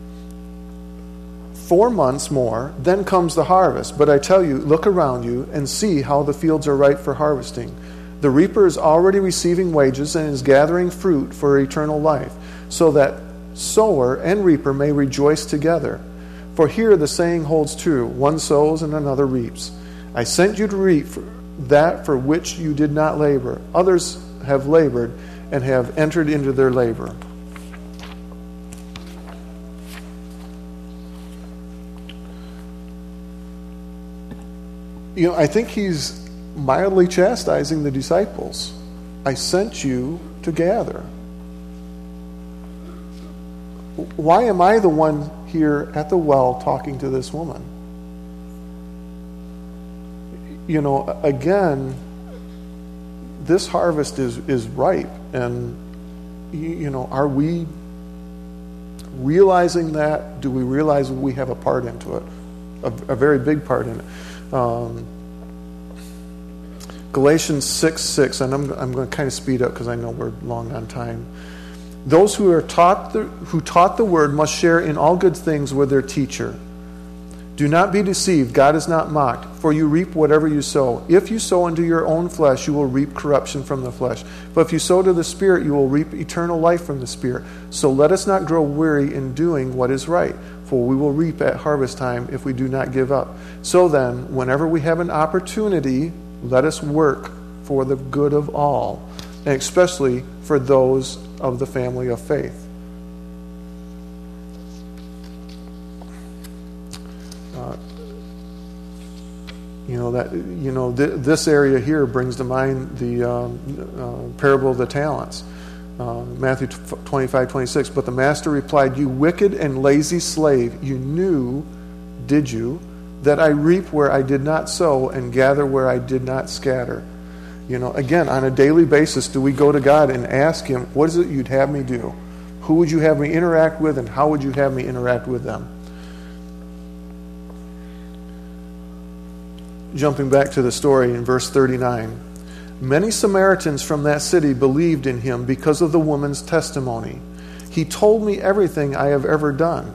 four months more, then comes the harvest. But I tell you, look around you and see how the fields are ripe for harvesting. The reaper is already receiving wages and is gathering fruit for eternal life, so that sower and reaper may rejoice together. For here the saying holds true, one sows and another reaps. I sent you to reap that for which you did not labor. Others have labored and have entered into their labor. You know, I think he's mildly chastising the disciples. I sent you to gather. Why am I the one here at the well talking to this woman? You know, again, this harvest is, is ripe, and, you know, are we realizing that? Do we realize we have a part into it? A, a very big part in it. Um, Galatians six six, and I'm, I'm going to kind of speed up because I know we're long on time. Those who are taught the, who taught the word must share in all good things with their teacher. Do not be deceived, God is not mocked, for you reap whatever you sow. If you sow into your own flesh, you will reap corruption from the flesh. But if you sow to the Spirit, you will reap eternal life from the Spirit. So let us not grow weary in doing what is right, for we will reap at harvest time if we do not give up. So then, whenever we have an opportunity, let us work for the good of all, and especially for those of the family of faith. Uh, you know that you know th- this area here brings to mind the um, uh, parable of the talents, uh, Matthew twenty-five twenty-six. But the master replied, "You wicked and lazy slave! You knew, did you, that I reap where I did not sow and gather where I did not scatter?" You know, again, on a daily basis, do we go to God and ask Him, what is it you'd have me do? Who would you have me interact with, and how would you have me interact with them? Jumping back to the story in verse thirty-nine. Many Samaritans from that city believed in Him because of the woman's testimony. He told me everything I have ever done.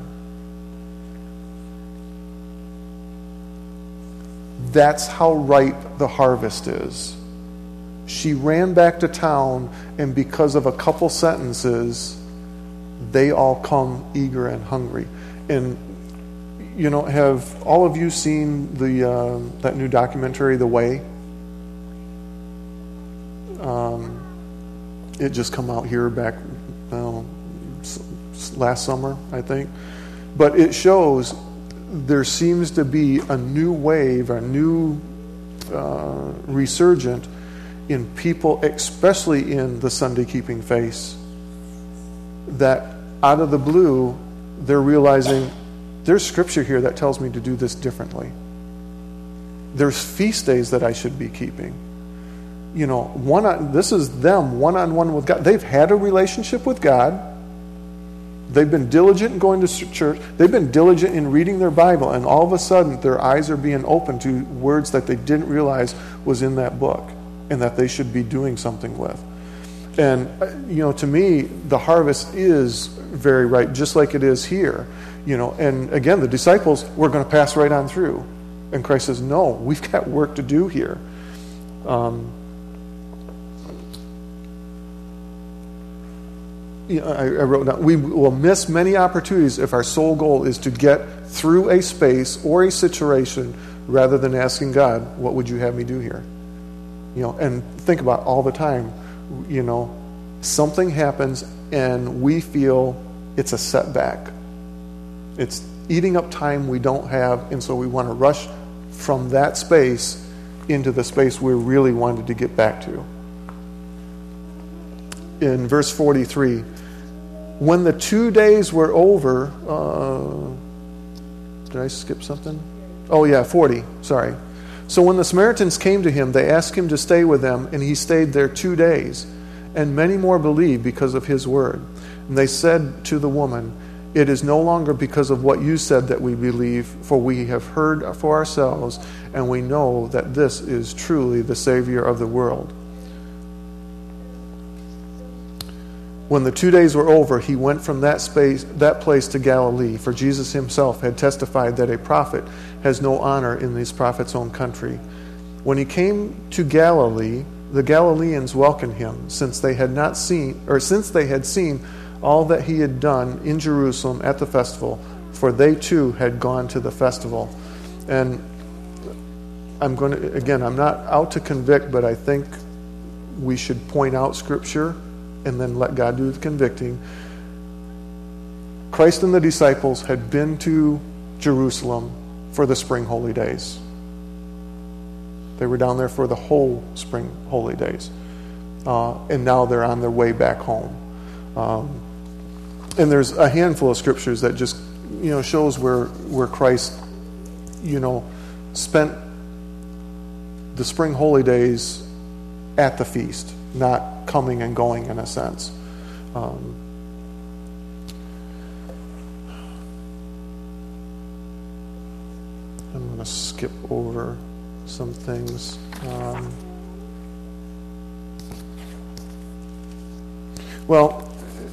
That's how ripe the harvest is. She ran back to town, and because of a couple sentences, they all come eager and hungry. And, you know, have all of you seen the uh, that new documentary, The Way? Um, it just come out here back uh, last summer, I think. But it shows there seems to be a new wave, a new uh, resurgent in people, especially in the Sunday keeping phase, that out of the blue, they're realizing there's scripture here that tells me to do this differently. There's feast days that I should be keeping. You know, one on, this is them one-on-one with God. They've had a relationship with God. They've been diligent in going to church. They've been diligent in reading their Bible, and all of a sudden their eyes are being opened to words that they didn't realize was in that book and that they should be doing something with. And, you know, to me, the harvest is very ripe, just like it is here. You know, and again, the disciples were going to pass right on through. And Christ says, no, we've got work to do here. Um, you know, I, I wrote down, we will miss many opportunities if our sole goal is to get through a space or a situation rather than asking God, what would you have me do here? You know, and think about all the time, you know, something happens and we feel it's a setback. It's eating up time we don't have, and so we want to rush from that space into the space we really wanted to get back to. in verse forty-three. When the two days were over, uh, did I skip something? Oh yeah, forty, sorry. So when the Samaritans came to him, they asked him to stay with them, and he stayed there two days. And many more believed because of his word. And they said to the woman, "It is no longer because of what you said that we believe, for we have heard for ourselves, and we know that this is truly the Savior of the world." When the two days were over, he went from that space, that place to Galilee, for Jesus himself had testified that a prophet has no honor in his prophet's own country. When he came to Galilee, the Galileans welcomed him, since they had not seen, or since they had seen all that he had done in Jerusalem at the festival, for they too had gone to the festival. And I'm going to, again, I'm not out to convict, but I think we should point out Scripture and then let God do the convicting. Christ and the disciples had been to Jerusalem for the spring holy days. They were down there for the whole spring holy days. Uh, and now they're on their way back home. Um, and there's a handful of scriptures that just, you know, shows where, where Christ, you know, spent the spring holy days at the feast, not coming and going in a sense. Um, I'm going to skip over some things. Um, well,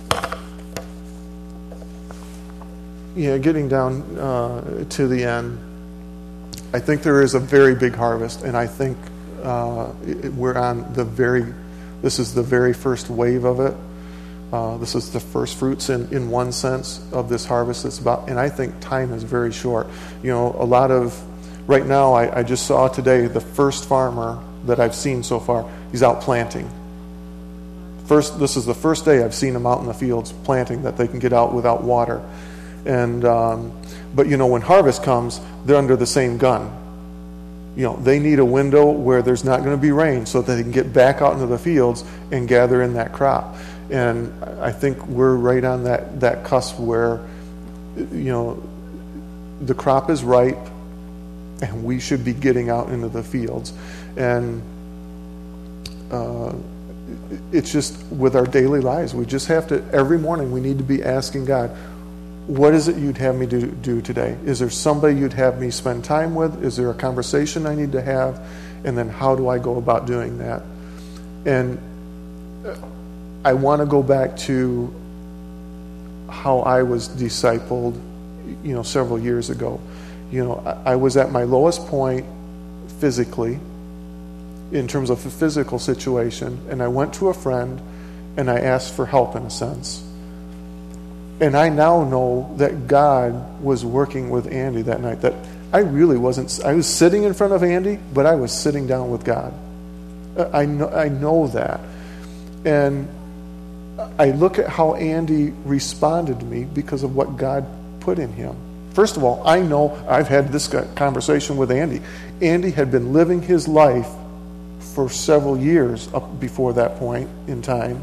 yeah, getting down uh, to the end, I think there is a very big harvest, and I think uh, it, we're on the very, this is the very first wave of it. Uh, this is the first fruits in, in one sense of this harvest. It's about, and I think time is very short. You know, a lot of, right now I, I just saw today the first farmer that I've seen so far, he's out planting. First, this is the first day I've seen him out in the fields planting, that they can get out without water. And um, but you know, when harvest comes, they're under the same gun. You know, they need a window where there's not going to be rain so that they can get back out into the fields and gather in that crop. And I think we're right on that, that cusp where, you know, the crop is ripe and we should be getting out into the fields. And uh, it's just with our daily lives, we just have to, every morning we need to be asking God, what is it you'd have me do, do today? Is there somebody you'd have me spend time with? Is there a conversation I need to have? And then how do I go about doing that? And I want to go back to how I was discipled, you know, several years ago. You know, I, I was at my lowest point physically, in terms of a physical situation, and I went to a friend and I asked for help in a sense. And I now know that God was working with Andy that night, that I really wasn't, I was sitting in front of Andy, but I was sitting down with God. I know, I know that. And I look at how Andy responded to me because of what God put in him. First of all, I know I've had this conversation with Andy. Andy had been living his life for several years up before that point in time,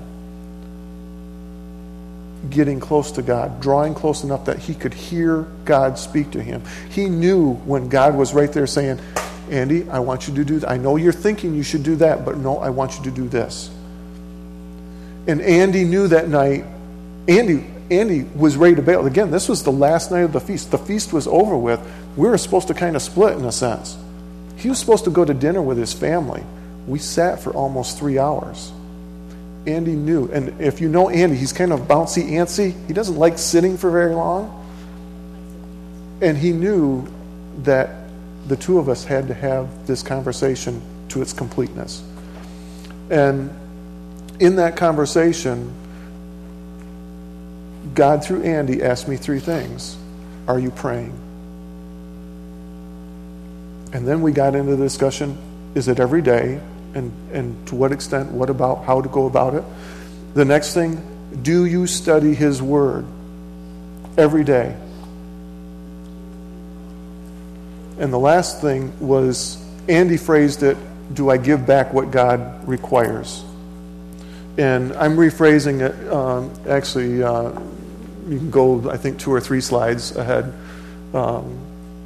getting close to God, drawing close enough that he could hear God speak to him. He knew when God was right there saying, Andy, I want you to do that. I know you're thinking you should do that, but no, I want you to do this. And Andy knew that night, Andy Andy was ready to bail. Again, this was the last night of the feast. The feast was over with. We were supposed to kind of split in a sense. He was supposed to go to dinner with his family. We sat for almost three hours. Andy knew. And if you know Andy, he's kind of bouncy, antsy. He doesn't like sitting for very long. And he knew that the two of us had to have this conversation to its completeness. And in that conversation, God, through Andy, asked me three things. Are you praying? And then we got into the discussion, is it every day? And, and to what extent? What about? How to go about it? The next thing, do you study His Word every day? And the last thing was, Andy phrased it, do I give back what God requires? And I'm rephrasing it. Um, actually, uh, you can go, I think, two or three slides ahead. Um,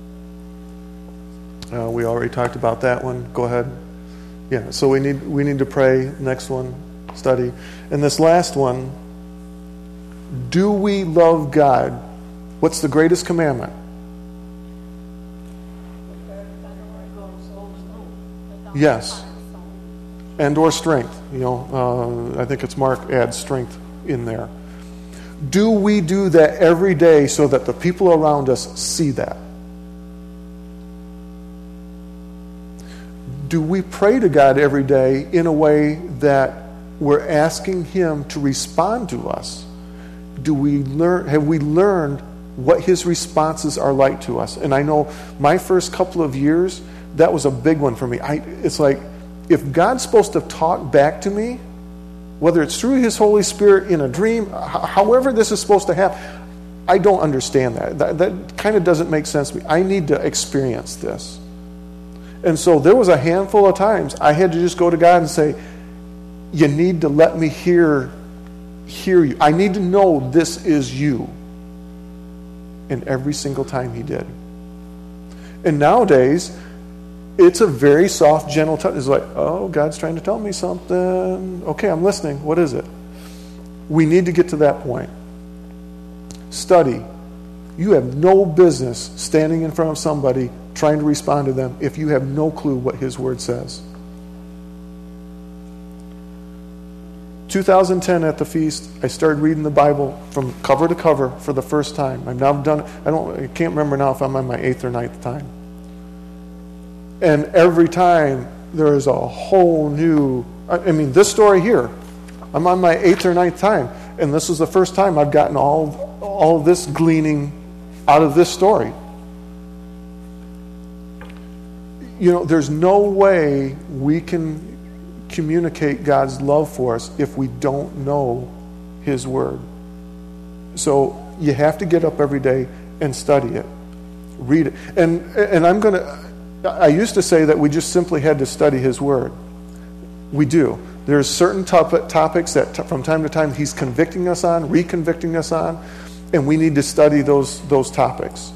uh, we already talked about that one. Go ahead. Yeah, so we need we need to pray. Next one, study. And this last one, do we love God? What's the greatest commandment? Yes. And or strength. You know, uh, I think it's Mark adds strength in there. Do we do that every day so that the people around us see that? Do we pray to God every day in a way that we're asking Him to respond to us? Do we learn? Have we learned what His responses are like to us? And I know my first couple of years, that was a big one for me. I, it's like, if God's supposed to talk back to me, whether it's through His Holy Spirit in a dream, however this is supposed to happen, I don't understand that. That, that kind of doesn't make sense to me. I need to experience this. And so there was a handful of times I had to just go to God and say, you need to let me hear, hear you. I need to know this is you. And every single time He did. And nowadays, it's a very soft, gentle touch. It's like, oh, God's trying to tell me something. Okay, I'm listening. What is it? We need to get to that point. Study. You have no business standing in front of somebody trying to respond to them if you have no clue what His Word says. two thousand ten at the feast, I started reading the Bible from cover to cover for the first time. I've now done it. I don't. I can't remember now if I'm on my eighth or ninth time. And every time there is a whole new. I mean, this story here, I'm on my eighth or ninth time, and this is the first time I've gotten all all of this gleaning out of this story. You know, there's no way we can communicate God's love for us if we don't know His Word. So you have to get up every day and study it, read it. And and I'm going to, I used to say that we just simply had to study His Word. We do. There's certain top, topics that t- from time to time He's convicting us on, reconvicting us on, and we need to study those those topics.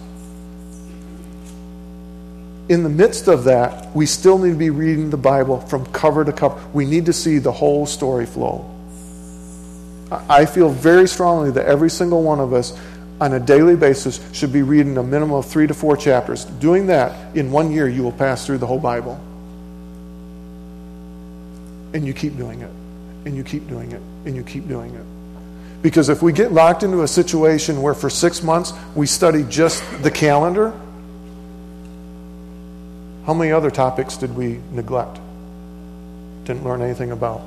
In the midst of that, we still need to be reading the Bible from cover to cover. We need to see the whole story flow. I feel very strongly that every single one of us on a daily basis should be reading a minimum of three to four chapters. Doing that, in one year, you will pass through the whole Bible. And you keep doing it. And you keep doing it. And you keep doing it. Because if we get locked into a situation where for six months we study just the calendar, how many other topics did we neglect? Didn't learn anything about?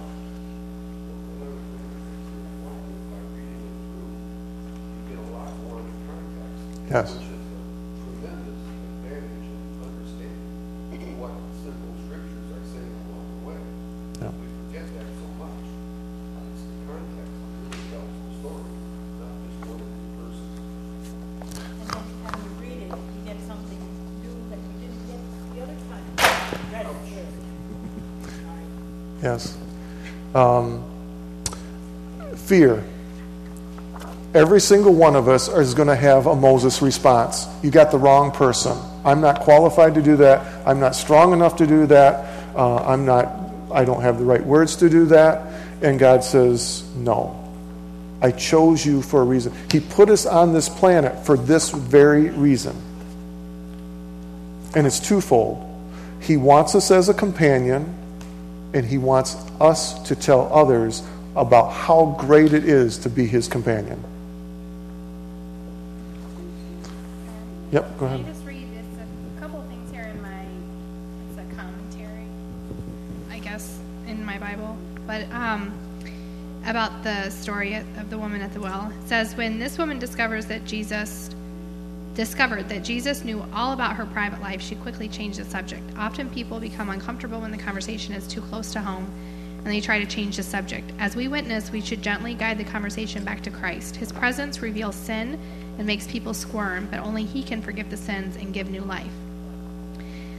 Yes. Which is a tremendous advantage in understanding what simple scriptures are saying along the way. Yeah. We forget that so much. It's the context that really tells the story, not just one or two verses. And then when you read it, you get something new that you didn't get the other time. Read it. Yes. Um, fear. Every single one of us is going to have a Moses response. You got the wrong person. I'm not qualified to do that. I'm not strong enough to do that. Uh, I'm not. I don't have the right words to do that. And God says, no. I chose you for a reason. He put us on this planet for this very reason. And it's twofold. He wants us as a companion, and He wants us to tell others about how great it is to be His companion. Yep, go ahead. Can I just read this? A couple of things here in my, it's a commentary, I guess, in my Bible. But um, about the story of the woman at the well. It says, when this woman discovers that Jesus discovered that Jesus knew all about her private life, she quickly changed the subject. Often people become uncomfortable when the conversation is too close to home, and they try to change the subject. As we witness, we should gently guide the conversation back to Christ. His presence reveals sin and makes people squirm, but only He can forgive the sins and give new life.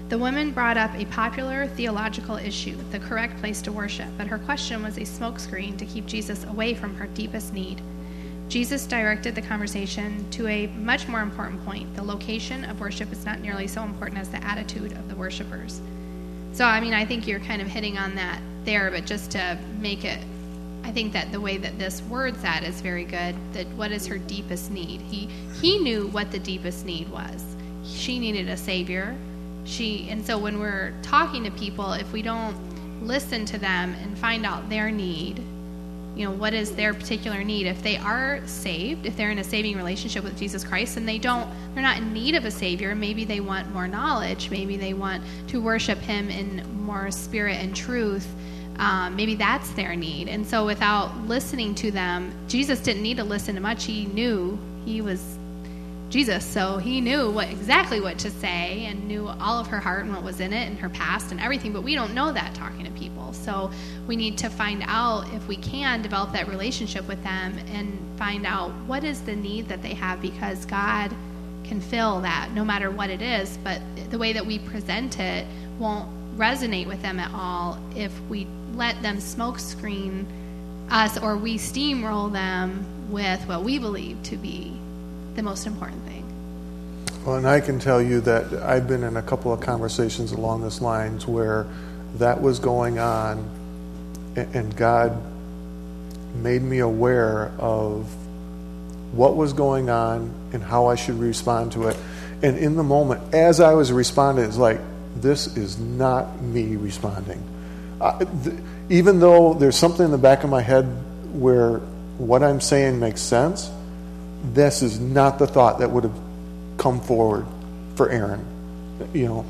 The woman brought up a popular theological issue, the correct place to worship, but her question was a smokescreen to keep Jesus away from her deepest need. Jesus directed the conversation to a much more important point. The location of worship is not nearly so important as the attitude of the worshipers. So, I mean, I think you're kind of hitting on that there, but just to make it, I think that the way that this word's at is very good, that what is her deepest need? He he knew what the deepest need was. She needed a Savior. She, and so when we're talking to people, if we don't listen to them and find out their need, you know, what is their particular need? If they are saved, if they're in a saving relationship with Jesus Christ and they don't, they're not in need of a Savior, maybe they want more knowledge, maybe they want to worship Him in more spirit and truth, um, maybe that's their need. And so without listening to them, Jesus didn't need to listen to much. He knew He was Jesus, so He knew what exactly what to say and knew all of her heart and what was in it and her past and everything, but we don't know that talking to people. So we need to find out, if we can, develop that relationship with them and find out what is the need that they have, because God can fill that no matter what it is, but the way that we present it won't resonate with them at all if we let them smokescreen us or we steamroll them with what we believe to be the most important thing. Well, and I can tell you that I've been in a couple of conversations along this lines where that was going on, and God made me aware of what was going on and how I should respond to it. And in the moment, as I was responding, it's like, this is not me responding. Uh, th- even though there's something in the back of my head where what I'm saying makes sense, this is not the thought that would have come forward for Aaron. You know,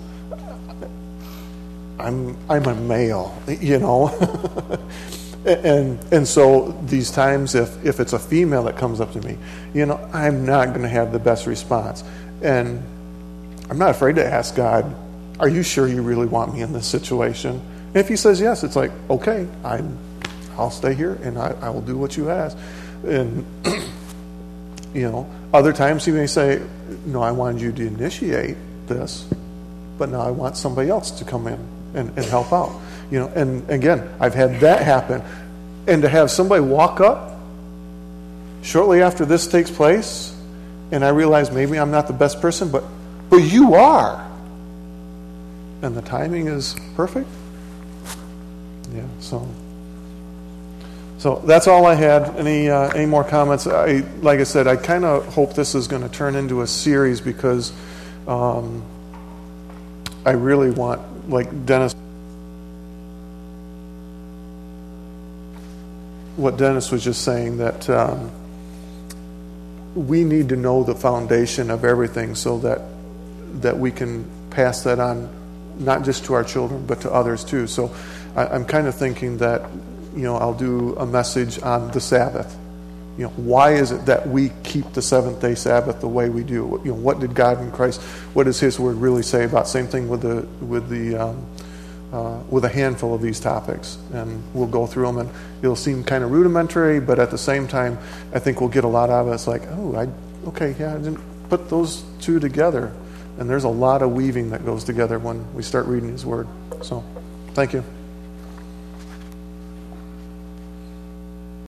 I'm I'm a male, you know. and and so these times, if, if it's a female that comes up to me, you know, I'm not going to have the best response. And I'm not afraid to ask God, are you sure you really want me in this situation? And if He says yes, it's like, okay, I'm, I'll stay here and I, I will do what you ask. And you know, other times He may say, no, I wanted you to initiate this, but now I want somebody else to come in and, and help out. You know, and again, I've had that happen. And to have somebody walk up shortly after this takes place, and I realize maybe I'm not the best person, but but you are. And the timing is perfect. Yeah, so So that's all I had. Any uh, any more comments? I, like I said, I kind of hope this is going to turn into a series, because um, I really want, like Dennis, what Dennis was just saying, that um, we need to know the foundation of everything so that that we can pass that on, not just to our children, but to others too. So I, I'm kind of thinking that, you know, I'll do a message on the Sabbath. You know, why is it that we keep the seventh day Sabbath the way we do? You know, what did God in Christ, what does His Word really say about? Same thing with the with the um, uh, with a handful of these topics, and we'll go through them, and it'll seem kind of rudimentary, but at the same time, I think we'll get a lot out of it. It's like, oh, I okay, yeah, I didn't put those two together, and there's a lot of weaving that goes together when we start reading His Word. So, thank you.